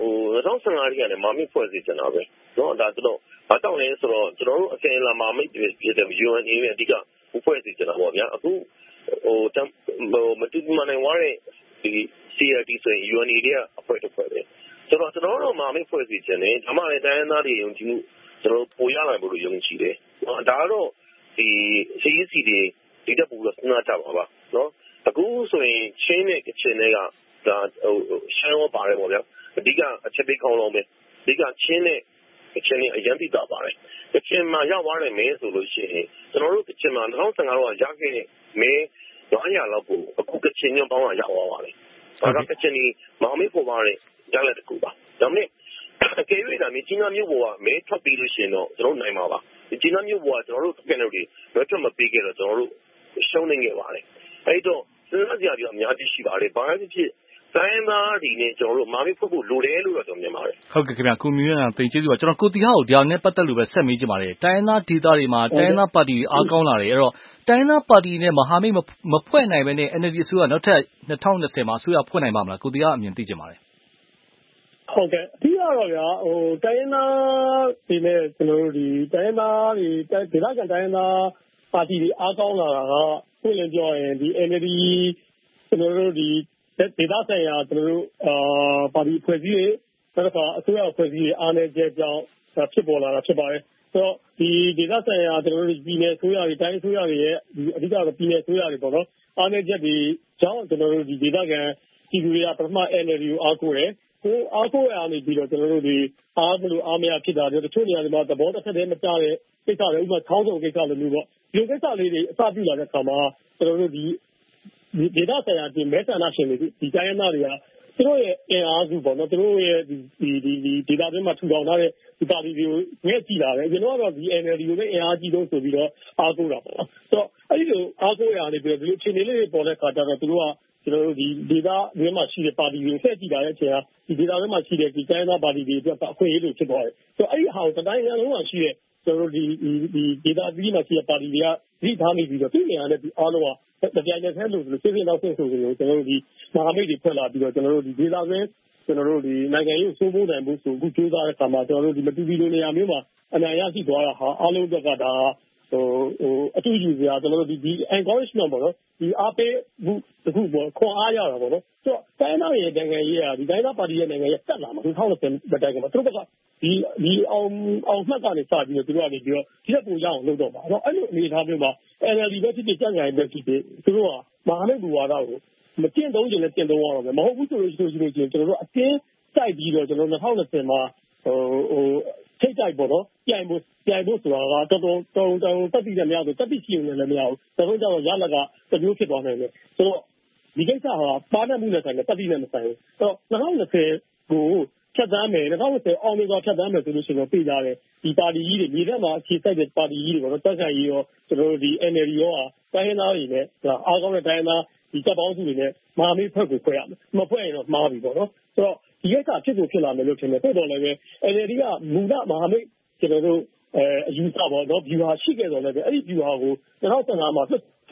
2015ရက်နဲ့မာမိဖွဲ့စီကျင်တာပဲเนาะဒါကျွန်တော်ဘာတောင်းလဲဆိုတော့ကျွန်တော်တို့အကယ်လာမာမိဖြစ်တဲ့ UNA နဲ့အဓိကဖွဲ့စီကျင်တာပေါ့ဗျာအခုမတူမနိုင်ဝါတဲ့ဒီ CRT ဆိုရင် UNA ရဲ့အဖွဲ့တစ်ဖွဲ့ပဲကျွန်တော်တို့မာမိဖွဲ့စီကျင်တယ်ဒါမှလည်းတိုင်းသားတွေယုံကြည်မှုကျွန်တော်ပိုရနိုင်ဖို့လို့ယုံကြည်တယ်เนาะဒါကတော့ဒီ CEC တွေဒီတက်ပူလို့စဉ်းစားကြပါပါเนาะအခုဆိုရင်ချင်းနဲ့ကချင်တွေကဒါရှမ်းရောပါတယ်ပေါ့ဗျာအဓိကအချက်ပေးခေါင်းလုံးပဲအဓိကချင်းနဲ့ကချင်နဲ့အရန်တိတာပါတယ်ကချင်မှာရောက်သွားတယ်မဲဆိုလို့ရှိရင်ကျွန်တော်တို့ကချင်မှာ2015တော့ရခဲ့တဲ့မဲ900လောက်ကိုအခုကချင်ညောင်းပေါင်းရောက်သွားပါတယ်ဒါကကချင်ဒီမောင်မေးပေါ်ပါတယ်ရလက်တကူပါဒါမဲ့အကယ်၍ဒါမြကြီးနားမြို့ပေါ်ကမဲထွက်ပြီးလို့ရှိရင်တော့ကျွန်တော်နိုင်မှာပါမြကြီးနားမြို့ပေါ်ကကျွန်တော်တို့ကနယ်တွေမဲထွက်မပေးခဲ့တော့ကျွန်တော်တို့ရှုံးနေခဲ့ပါတယ်အဲ့တော့စဉ်းစားကြရပြီးအများကြီးရှိပါတယ်ဘာဖြစ်တိုင်းသားဒီနဲ့ကျွန်တော်တို့မာမိဖွက်ဖို့လိုတယ်လို့တော့ကျွန်တော်မြင်ပါတယ်ဟုတ်ကဲ့ခင်ဗျာကိုမျိုးရံတင်ကျေးဇူးပါကျွန်တော်ကိုတီဟာကိုဒီအောင်နဲ့ပတ်သက်လို့ပဲဆက်မေးချင်ပါတယ်တိုင်းသားဒေသတွေမှာတိုင်းသားပါတီအားကောင်းလာတယ်အဲ့တော့တိုင်းသားပါတီနဲ့မဟာမိတ်မဖွဲ့နိုင်ဘဲနဲ့ NLD အစိုးရနောက်ထပ်2020မှာအစိုးရဖွဲ့နိုင်ပါမလားကိုတီဟာအမြင်သိချင်ပါတယ်ဟုတ်ကဲ့အဓိကတော့ဗျာတိုင်းသားတွေနဲ့ကျွန်တော်တို့ဒီတိုင်းသားတွေဒေသခံတိုင်းသားပါတီတွေအားကောင်းလာတာကကိုယ်လည်းပြောရင်ဒီ NLD ကျွန်တော်တို့ဒီဒေသဆိုင်ရာကျွန်တော်တို့ပါတီဖွဲ့စည်းရေးနောက်တစ်ခါအစိုးရဖွဲ့စည်းရေးအားနည်းချက်ကြောင့်ဖြစ်ပေါ်လာတာဖြစ်ပါတယ်ဆိုတော့ဒီဒေသဆိုင်ရာကျွန်တော်တို့ပြည်နယ်အစိုးရတွေတိုင်းအစိုးရတွေရဲ့အဓိကတော့ပြည်နယ်အစိုးရတွေပေါ့နော်အားနည်းချက်တွေကြောင့်ကျွန်တော်တို့ဒီဒေသခံပြည်သူတွေကပထမ NLD ကိုအားကိုးတယ်ကိုအားကိုးရနေပြီးတော့ကျွန်တော်တို့ဒီအားမလို့အားမရဖြစ်တာတွေတချို့နေရာတွေမှာသဘောတစ်ဆက်တည်းမကျတဲ့ကိစ္စတွေဥပမာချောင်းစုံကိစ္စလိုမျိုးပေါ့ဒီကိစ္စလေးတွေအစပြုလာတဲ့အခါမှာကျွန်တော်တို့ဒီဒေသဆိုင်ရာဒီမဲဆန္ဒရှင်တွေဒီတိုင်းရင်းသားတွေကသူတို့ရဲ့အင်အားစုပေါ့နော်သူတို့ရဲ့ဒီဒေသတွင်းမှာထူထောင်ထားတဲ့ဒီပါတီတွေကိုငဲ့ကြည့်လာတယ်ကျွန်တော်ကတော့ဒီ NLD ကိုလည်းအင်အားကြီးဆုံးဆိုပြီးတော့အားကိုးတာပေါ့နော်ဆိုတော့အဲ့ဒီလိုအားကိုးရနေပြီးတော့ဒီလိုအခြေအနေလေးတွေပေါ်တဲ့အခါကျတော့သူတို့ကကျွန်တော်တို့ဒီဒေသတွင်းမှာရှိတဲ့ပါတီတွေကိုဆက်ကြည့်လာတဲ့အချိန်ကဒီဒေသတွင်းမှာရှိတဲ့ဒီတိုင်းသားပါတီတွေအတွက်အခွင့်အရေးလိုဖြစ်သွားတယ်ဆိုတော့အဲ့ဒီဟာကိုတိုင်းနိုင်ငံလုံးမှာရှိတဲ့ကျွန်တော်တို့ဒီဒေသကြီးမှာရှိတဲ့ပါတီတွေကဒီထားမိပြီးတော့ပြည်နယ်နဲ့ဒီအားလုံးကတရားနဲ့ဆဲလို့စစ်စစ်နောက်ဆက်ဆိုလို့ကျွန်တော်တို့ဒီမဟာမိတ်တွေဖွဲ့လာပြီးတော့ကျွန်တော်တို့ဒီဒေသတွင်းကျွန်တော်တို့ဒီနိုင်ငံရေးစိုးမိုးနိုင်မှုဆိုအခုကြိုးစားတဲ့အခါမှာကျွန်တော်တို့ဒီမတူပီလိုနေရာမျိုးမှာအနိုင်ရရှိသွားတာဟာအားလုံးကဒါအတူယူစရာကျွန်တော်တို့ဒီ encouragement ပေါ့နော်ဒီအားပေးမှုတခုပေါ့ခွန်အားရတာပေါ့နော်ဆိုတော့တိုင်းသားရဲ့နိုင်ငံရေးကဒီတိုင်းသားပါတီရဲ့နိုင်ငံရေးတက်လာမှာ2020ဘက်တိုင်းကမှာသူတို့ကဒီအောင်မှတ်ကနေစပြီးတော့သူတို့ကနေပြီးတော့ဒီလက်ပုံရအောင်လုပ်တော့ပါအဲ့တော့အဲ့လိုအနေထားမျိုးမှာ NLD ပဲဖြစ်ဖြစ်ကြံ့ကြံ့ပဲဖြစ်ဖြစ်သူတို့ကမဟာမိတ်ဘူဝါဒကိုမကျင့်သုံးခြင်းနဲ့ကျင့်သုံးရတော့မယ်မဟုတ်ဘူးဆိုလို့ကျွန်တော်တို့အတင်းတိုက်ပြီးတော့ကျွန်တော်2020မှာထိတ်တိုက်ပေါ့နော်ပြိုင်ဖို့ဆိုတာကတော်တက်ပြီးလည်းမရဘူးတက်ပြီးရှိနေလည်းမရဘူးတော်တော်ကြောင့်ရလကတမျိုးဖြစ်သွားနိုင်တယ်ဆိုတော့ဒီကိစ္စဟာပါဏမှုနဲ့ဆိုင်တယ်တက်ပြီးလည်းမဆိုင်ဘူးအဲ့တော့2020ကိုဖြတ်သန်းမယ်2020အောင်မြင်စွာဖြတ်သန်းမယ်ဆိုလို့ရှိရင်တော့ပြည်ကြတယ်ဒီပါတီကြီးတွေမြေထဲမှာအခြေစိုက်တဲ့ပါတီကြီးတွေပေါ့နော်တက်ဆိုင်ကြီးရောကျွန်တော်တို့ဒီ NLD ရောတိုင်းရင်းသားတွေနဲ့အားကောင်းတဲ့တိုင်းရင်းသားဒီတပ်ပေါင်းစုတွေနဲ့မဟာမိတ်ဖွဲ့ကိုဖွဲ့ရမယ်မဖွဲ့ရင်တော့မှားပြီပေါ့နော်ဆိုတော့ဒီကိစ္စဖြစ်လာမယ်လို့ထင်တယ်တိုးတော်လည်းပဲ NLD ကမူလမဟာမိတ်ကျွန်တော်တို့အယူဆပေါ့နော် view ဟာရှိခဲ့တော့လည်းပဲအဲ့ဒီ view ဟာကို2015မှာ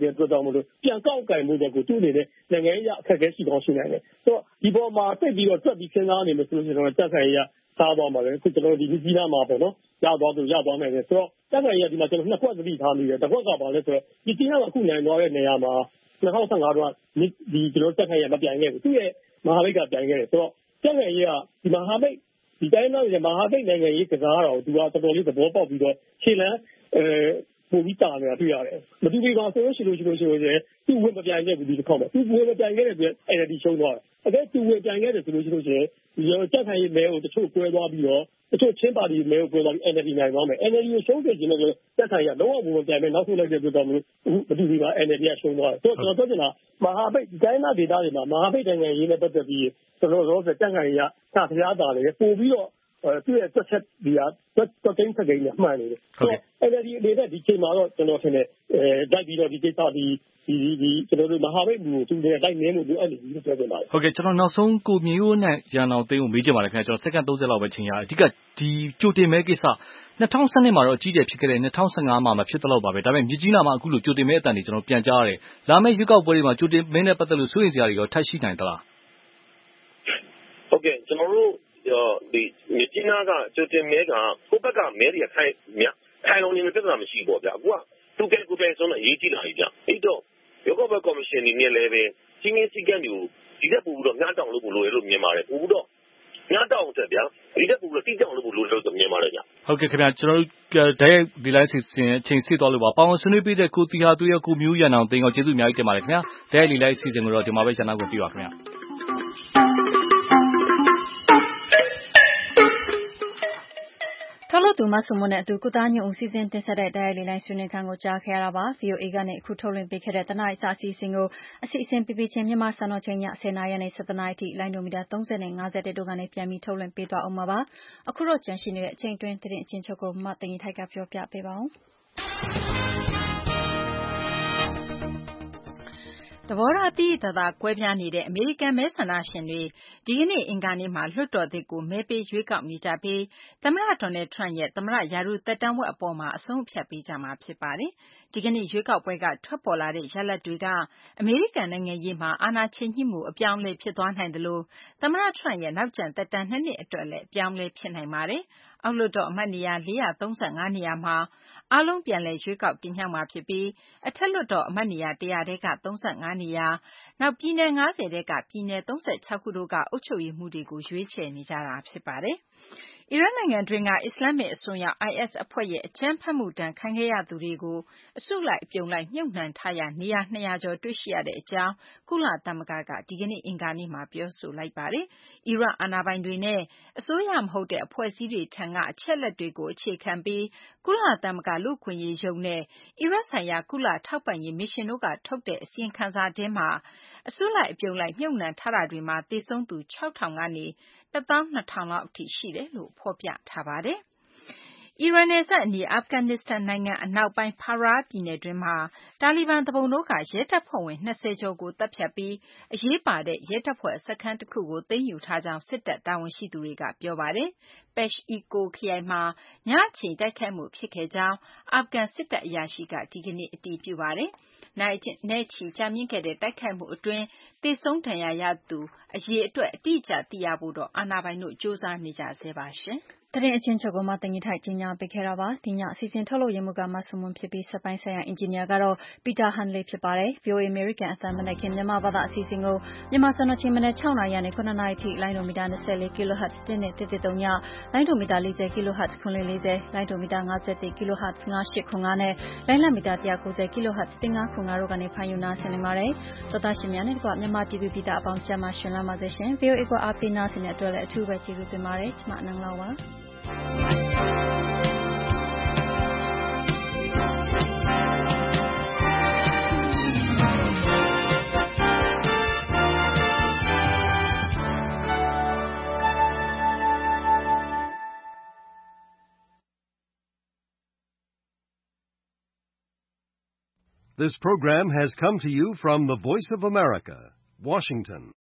တဲ့အတွက်ကြောင့်မလို့ပြန်ကောက်ကင်မှုတော့ကိုသူ့အနေနဲ့နိုင်ငံရေးအခက်အခဲရှိကောင်းရှိနိုင်တယ်ဆိုတော့ဒီပေါ်မှာသိပြီးတော့တွက်ပြီးစဉ်းစားနေလို့ဆိုလို့ရှိရင်တော့တက်ခိုင်ရစားသွားမှာပဲအခုကျွန်တော်ဒီကြီးနားမှာပေါ့နော်ရသွားနိုင်တယ်ဆိုတော့တက်ခိုင်ရဒီမှာကျွန်တော်နှစ်ခွက်သတိထားမိတယ်တစ်ခွက်ကပါလဲဆိုတော့ဒီကြီးနားကအခုနိုင်သွားတဲ့နေရာမှာ2015တော့ဒီကျွန်တော်တက်ခိုင်ရမပြိုင်ခဲ့ဘူးသူ့ရဲ့မဟာမိတ်ကပြိုင်ခဲ့တယ်ဆိုတော့တက်ခိုင်ရဒီမဟာမိတ်ဒီတိုင်းသားရဲ့မဟာမိတ်နိုင်ငံရေးကစားတာကိုသူကတော်တော်လေးသဘောပေါက်ပြီးတော့ခြေလမ်းပိုပြီးတာနေတာတွေ့ရတယ်မတူသေးပါဆိုလို့ရှိရင်သူဝင်မပြိုင်ခဲ့ဘူးဒီတစ်ခေါက်မှာသူဝင်မပြိုင်ခဲ့တဲ့အတွက် NLD ရှုံးသွားတယ်သူဝင်ပြိုင်ခဲ့တယ်ဆိုလို့ရှိရင်ဒီတက်ခိုင်ရေးမဲကိုတချို့ကွဲသွားပြီးတော့တချို့ချင်းပါတီမဲကိုကွဲသွားပြီး NLD နိုင်သွားမယ် NLD ကိုရှုံးခဲ့ခြင်းနဲ့တက်ခိုင်ရလုံးဝဝင်ပြိုင်မယ်နောက်ဆုံးလိုက်တဲ့အတွက်တော့မတူသေးပါ NLD ကရှုံးသွားတယ်ဆိုတော့ကျွန်တော်ပြောချင်တာမဟာမိတ်ဒီတိုင်းသားဒေသတွေမှာမဟာမိတ်နိုင်ငံရေးနဲ့ပတ်သက်ပြီးကျွန်တော်တို့တက်ခိုင်ရသာဖျားတာလေပို့ပြီးတော့သူ့ရဲ့သက်ချက်ဒီဟာတက်ကိန်းနဲ့မှန်နေတယ်ဆိုတော့အဲ့ဒီအနေနဲ့ဒီချိန်မှာတော့ကျွန်တော်ထင်တယ်တိုက်ပြီးတော့ဒီကိစ္စဒီကျွန်တော်တို့မဟာမိတ်ကိုသူတွေတိုက်နေလို့အဲ့လိုမျိုးပြောပြပါတယ်ဟုတ်ကဲ့ကျွန်တော်နောက်ဆုံးကိုမျိုးရိုးနဲ့ရန်အောင်သိန်းကိုမေးချင်ပါတယ်ခင်ဗျာကျွန်တော်စက္ကန့်30လောက်ပဲချိန်ရတယ်အဓိကဒီကြိုတင်မဲကိစ္စ2012မှာတော့အကြီးကျယ်ဖြစ်ခဲ့တယ်2015မှာမဖြစ်တော့ပါပဲဒါပေမဲ့မြကြီးနားမှာအခုလိုကြိုတင်မဲအတန်တွေကျွန်တော်ပြန်ကြားရတယ်လာမယ့်ရွေးကောက်ပွဲတွေမှာကြိုတင်မဲနဲ့ပတ်သက်လို့စိုးရိမ်စရာတွေရောထပ်ရှိနိုင်သလားဟုတ်ကဲ့ကျွန်တော်တို့ဒီမြကြီးနားကကြိုတင်မဲကကိုယ့်ဘက်ကမဲတွေခိုင်လုံးနေတဲ့ပြဿနာမရှိဘူးဗျာအခုကသူကကိုယ်ပဲဆုံးအရေးကြီးလာပြီဗျအဲ့တော့ရုပ်ကဘကော်မရှင်နေနဲ့လည်းပဲချင်းချင်းစီကံမျိုးဒီတက်ပူပြီးတော့ညှတောင်လို့ပို့လို့ရလို့မြင်ပါတယ်ပူတော့ညှတောင်တဲ့ဗျာဒီတက်ပူပြီးတော့တိတောင်လို့ပို့လို့မြင်ပါတယ်ဗျာဟုတ်ကဲ့ခင်ဗျာကျွန်တော်တို့ဓာတ်ရိုက်ဒီလိုင်းစီစဉ်အချိန်စီသွားလို့ပါပေါင်းဆွေးနွေးပေးတဲ့ကိုတီဟာသူရဲ့ကိုမျိုးရန်အောင်တင်အောင်ကျေးဇူးအများကြီးတင်ပါတယ်ခင်ဗျာဓာတ်ရိုက်ဒီလိုင်းစီစဉ်ကိုတော့ဒီမှာပဲရန်အောင်ကိုပြပါခင်ဗျာထုတ်လုပ်သူမဆုမွန်နဲ့အတူကုသားညွန့်ဦးစီစဉ်တင်ဆက်တဲ့တိုက်ရိုက်လေလိုင်းဆွေးနွေးခန်းကိုကြားခဲ့ရတာပါ VOA ကနေအခုထုတ်လွှင့်ပေးခဲ့တဲ့တနအီစာအစီအစဉ်ကိုအစီအစဉ်ပြပြချင်းမြန်မာစံတော်ချိန်ည10:00နာရီနဲ့17:00နာရီထိလိုင်းဒိုမီတာ30နဲ့51တို့ကနေပြန်ပြီးထုတ်လွှင့်ပေးသွားအောင်ပါအခုတော့ကြန့်ရှိနေတဲ့အချိန်တွင်းသတင်းအချင်းချုပ်ကိုမသိင်ထိုက်ကပြောပြပေးပါဦးသဘောထားသိသာသာကွဲပြားနေတဲ့အမေရိကန်မဲဆန္ဒရှင်တွေဒီကနေ့အင်္ဂါနေ့မှာလွှတ်တော်သစ်ကိုမဲပေးရွေးကောက်နေကြပြီးသမ္မတဒေါ်နယ်ထရန့်ရဲ့သမ္မတရာထူးသက်တမ်းဝက်အပေါ်မှာအဆုံးအဖြတ်ပေးကြမှာဖြစ်ပါတယ်။ဒီကနေ့ရွေးကောက်ပွဲကထွက်ပေါ်လာတဲ့ရလဒ်တွေကအမေရိကန်နိုင်ငံရေးမှာအာဏာချိန်ညှိမှုအပြောင်းအလဲဖြစ်သွားနိုင်တယ်လို့သမ္မတထရန့်ရဲ့နောက်ကျန်သက်တမ်း2နှစ်အတွက်လည်းအပြောင်းအလဲဖြစ်နိုင်ပါတယ်။အောက်လွှတ်တော်အမတ်နေရာ435နေရာမှာအားလုံးပြန်လည်ရွေးကောက်တင်မြှောက်မှာဖြစ်ပြီးအထက်လွှတ်တော်အမတ်နေရာ100ထဲက35နေရာနောက်ပြည်နယ်90ထဲကပြည်နယ်36ခုတို့ကအုပ်ချုပ်ရေးမှူးတွေကိုရွေးချယ်နေကြတာဖြစ်ပါတယ်။အီရတ်နိုင်ငံတွင်းကအစ္စလာမ္မစ်အစွန်းရောက် IS အဖွဲ့ရဲ့အကြမ်းဖက်မှုဒဏ်ခံခဲ့ရသူတွေကိုအစုလိုက်အပြုံလိုက်မြှုပ်နှံထားရာနေရာ200ကျော်တွေ့ရှိရတဲ့အကြောင်းကုလသမဂ္ဂကဒီကနေ့အင်္ဂါနေ့မှာပြောဆိုလိုက်ပါတယ်။အီရတ်အာဏာပိုင်တွေနဲ့အစိုးရမဟုတ်တဲ့အဖွဲ့အစည်းတွေထံကအချက်အလက်တွေကိုအခြေခံပြီးကုလသမဂ္ဂလူ့အခွင့်အရေးရုံးနဲ့အီရတ်ဆိုင်ရာကုလထောက်ပံ့ရေးမစ်ရှင်တို့ကထုတ်တဲ့အစီရင်ခံစာထဲမှာအစုလိုက်အပြုံလိုက်မြှုပ်နှံထားတာတွေမှာသေဆုံးသူ 6,000 ကနေ 12,000 လောက်အထိရှိတယ်လို့ဖော်ပြထားပါတယ်။အီရန်နယ်စပ်အနီးအာဖဂန်နစ္စတန်နိုင်ငံအနောက်ပိုင်း Farah ပြည်နယ်တွင်းမှာတာလီဘန်သူပုန်တို့ကရဲတပ်ဖွဲ့ဝင်20ကျော်ကိုသတ်ဖြတ်ပြီးအရေးပါတဲ့ရဲတပ်ဖွဲ့စခန်းတစ်ခုကိုသိမ်းယူထားကြောင်းစစ်တပ်တာဝန်ရှိသူတွေကပြောပါတယ်။ Pesh-e-Ko ခရိုင်မှာညအချိန်တိုက်ခိုက်မှုဖြစ်ခဲ့ကြောင်းအာဖဂန်စစ်တပ်အရာရှိကဒီကနေ့အတည်ပြုပါတယ်။နိုင်နဲ့ချီကြာမြင့်ခဲ့တဲ့တိုက်ခိုက်မှုအတွင်းသေဆုံးဒဏ်ရာရသူအရေအတွက်အတိအကျသိရဖို့တော့အာဏာပိုင်တို့စ조사နေကြဆဲပါရှင်။သတင်းအချင်းချုပ်ကိုမသိင်္ဂီထိုက်ကြီးညာပေးခဲ့တာပါဒီညအစီအစဉ်ထုတ်လုပ်ရမှုကမဆုမွန်ဖြစ်ပြီးစက်ပိုင်းဆိုင်ရာအင်ဂျင်နီယာကတော့ပီတာဟန်လေးဖြစ်ပါတယ် VOA American အသံမနဲ့ခင်မြန်မာဘာသာအစီအစဉ်ကိုမြန်မာစံတော်ချိန်မနေ့6နာရီနဲ့9နာရီထိလိုင်းဒိုမီတာ24 kHz တင်းနဲ့133ညလိုင်းဒိုမီတာ40 kHz 940လိုင်းဒိုမီတာ51 kHz 9895နဲ့လိုင်းလမီတာ190 kHz 1505တို့ကနေဖမ်းယူနာဆင်နေပါတယ်သောတာရှင်များနဲ့တကွမြန်မာပြည်သူပြည်သားအပေါင်းကျမ်းမာရှင်လာပါစေရှင် VOA ကအားပေးနာဆင်တဲ့အတွက်လည်းအထူးပဲကျေးဇူးတင်ပါတယ်ကျွန်မအနန်းလောက်ပါ This program has come to you from the Voice of America, Washington.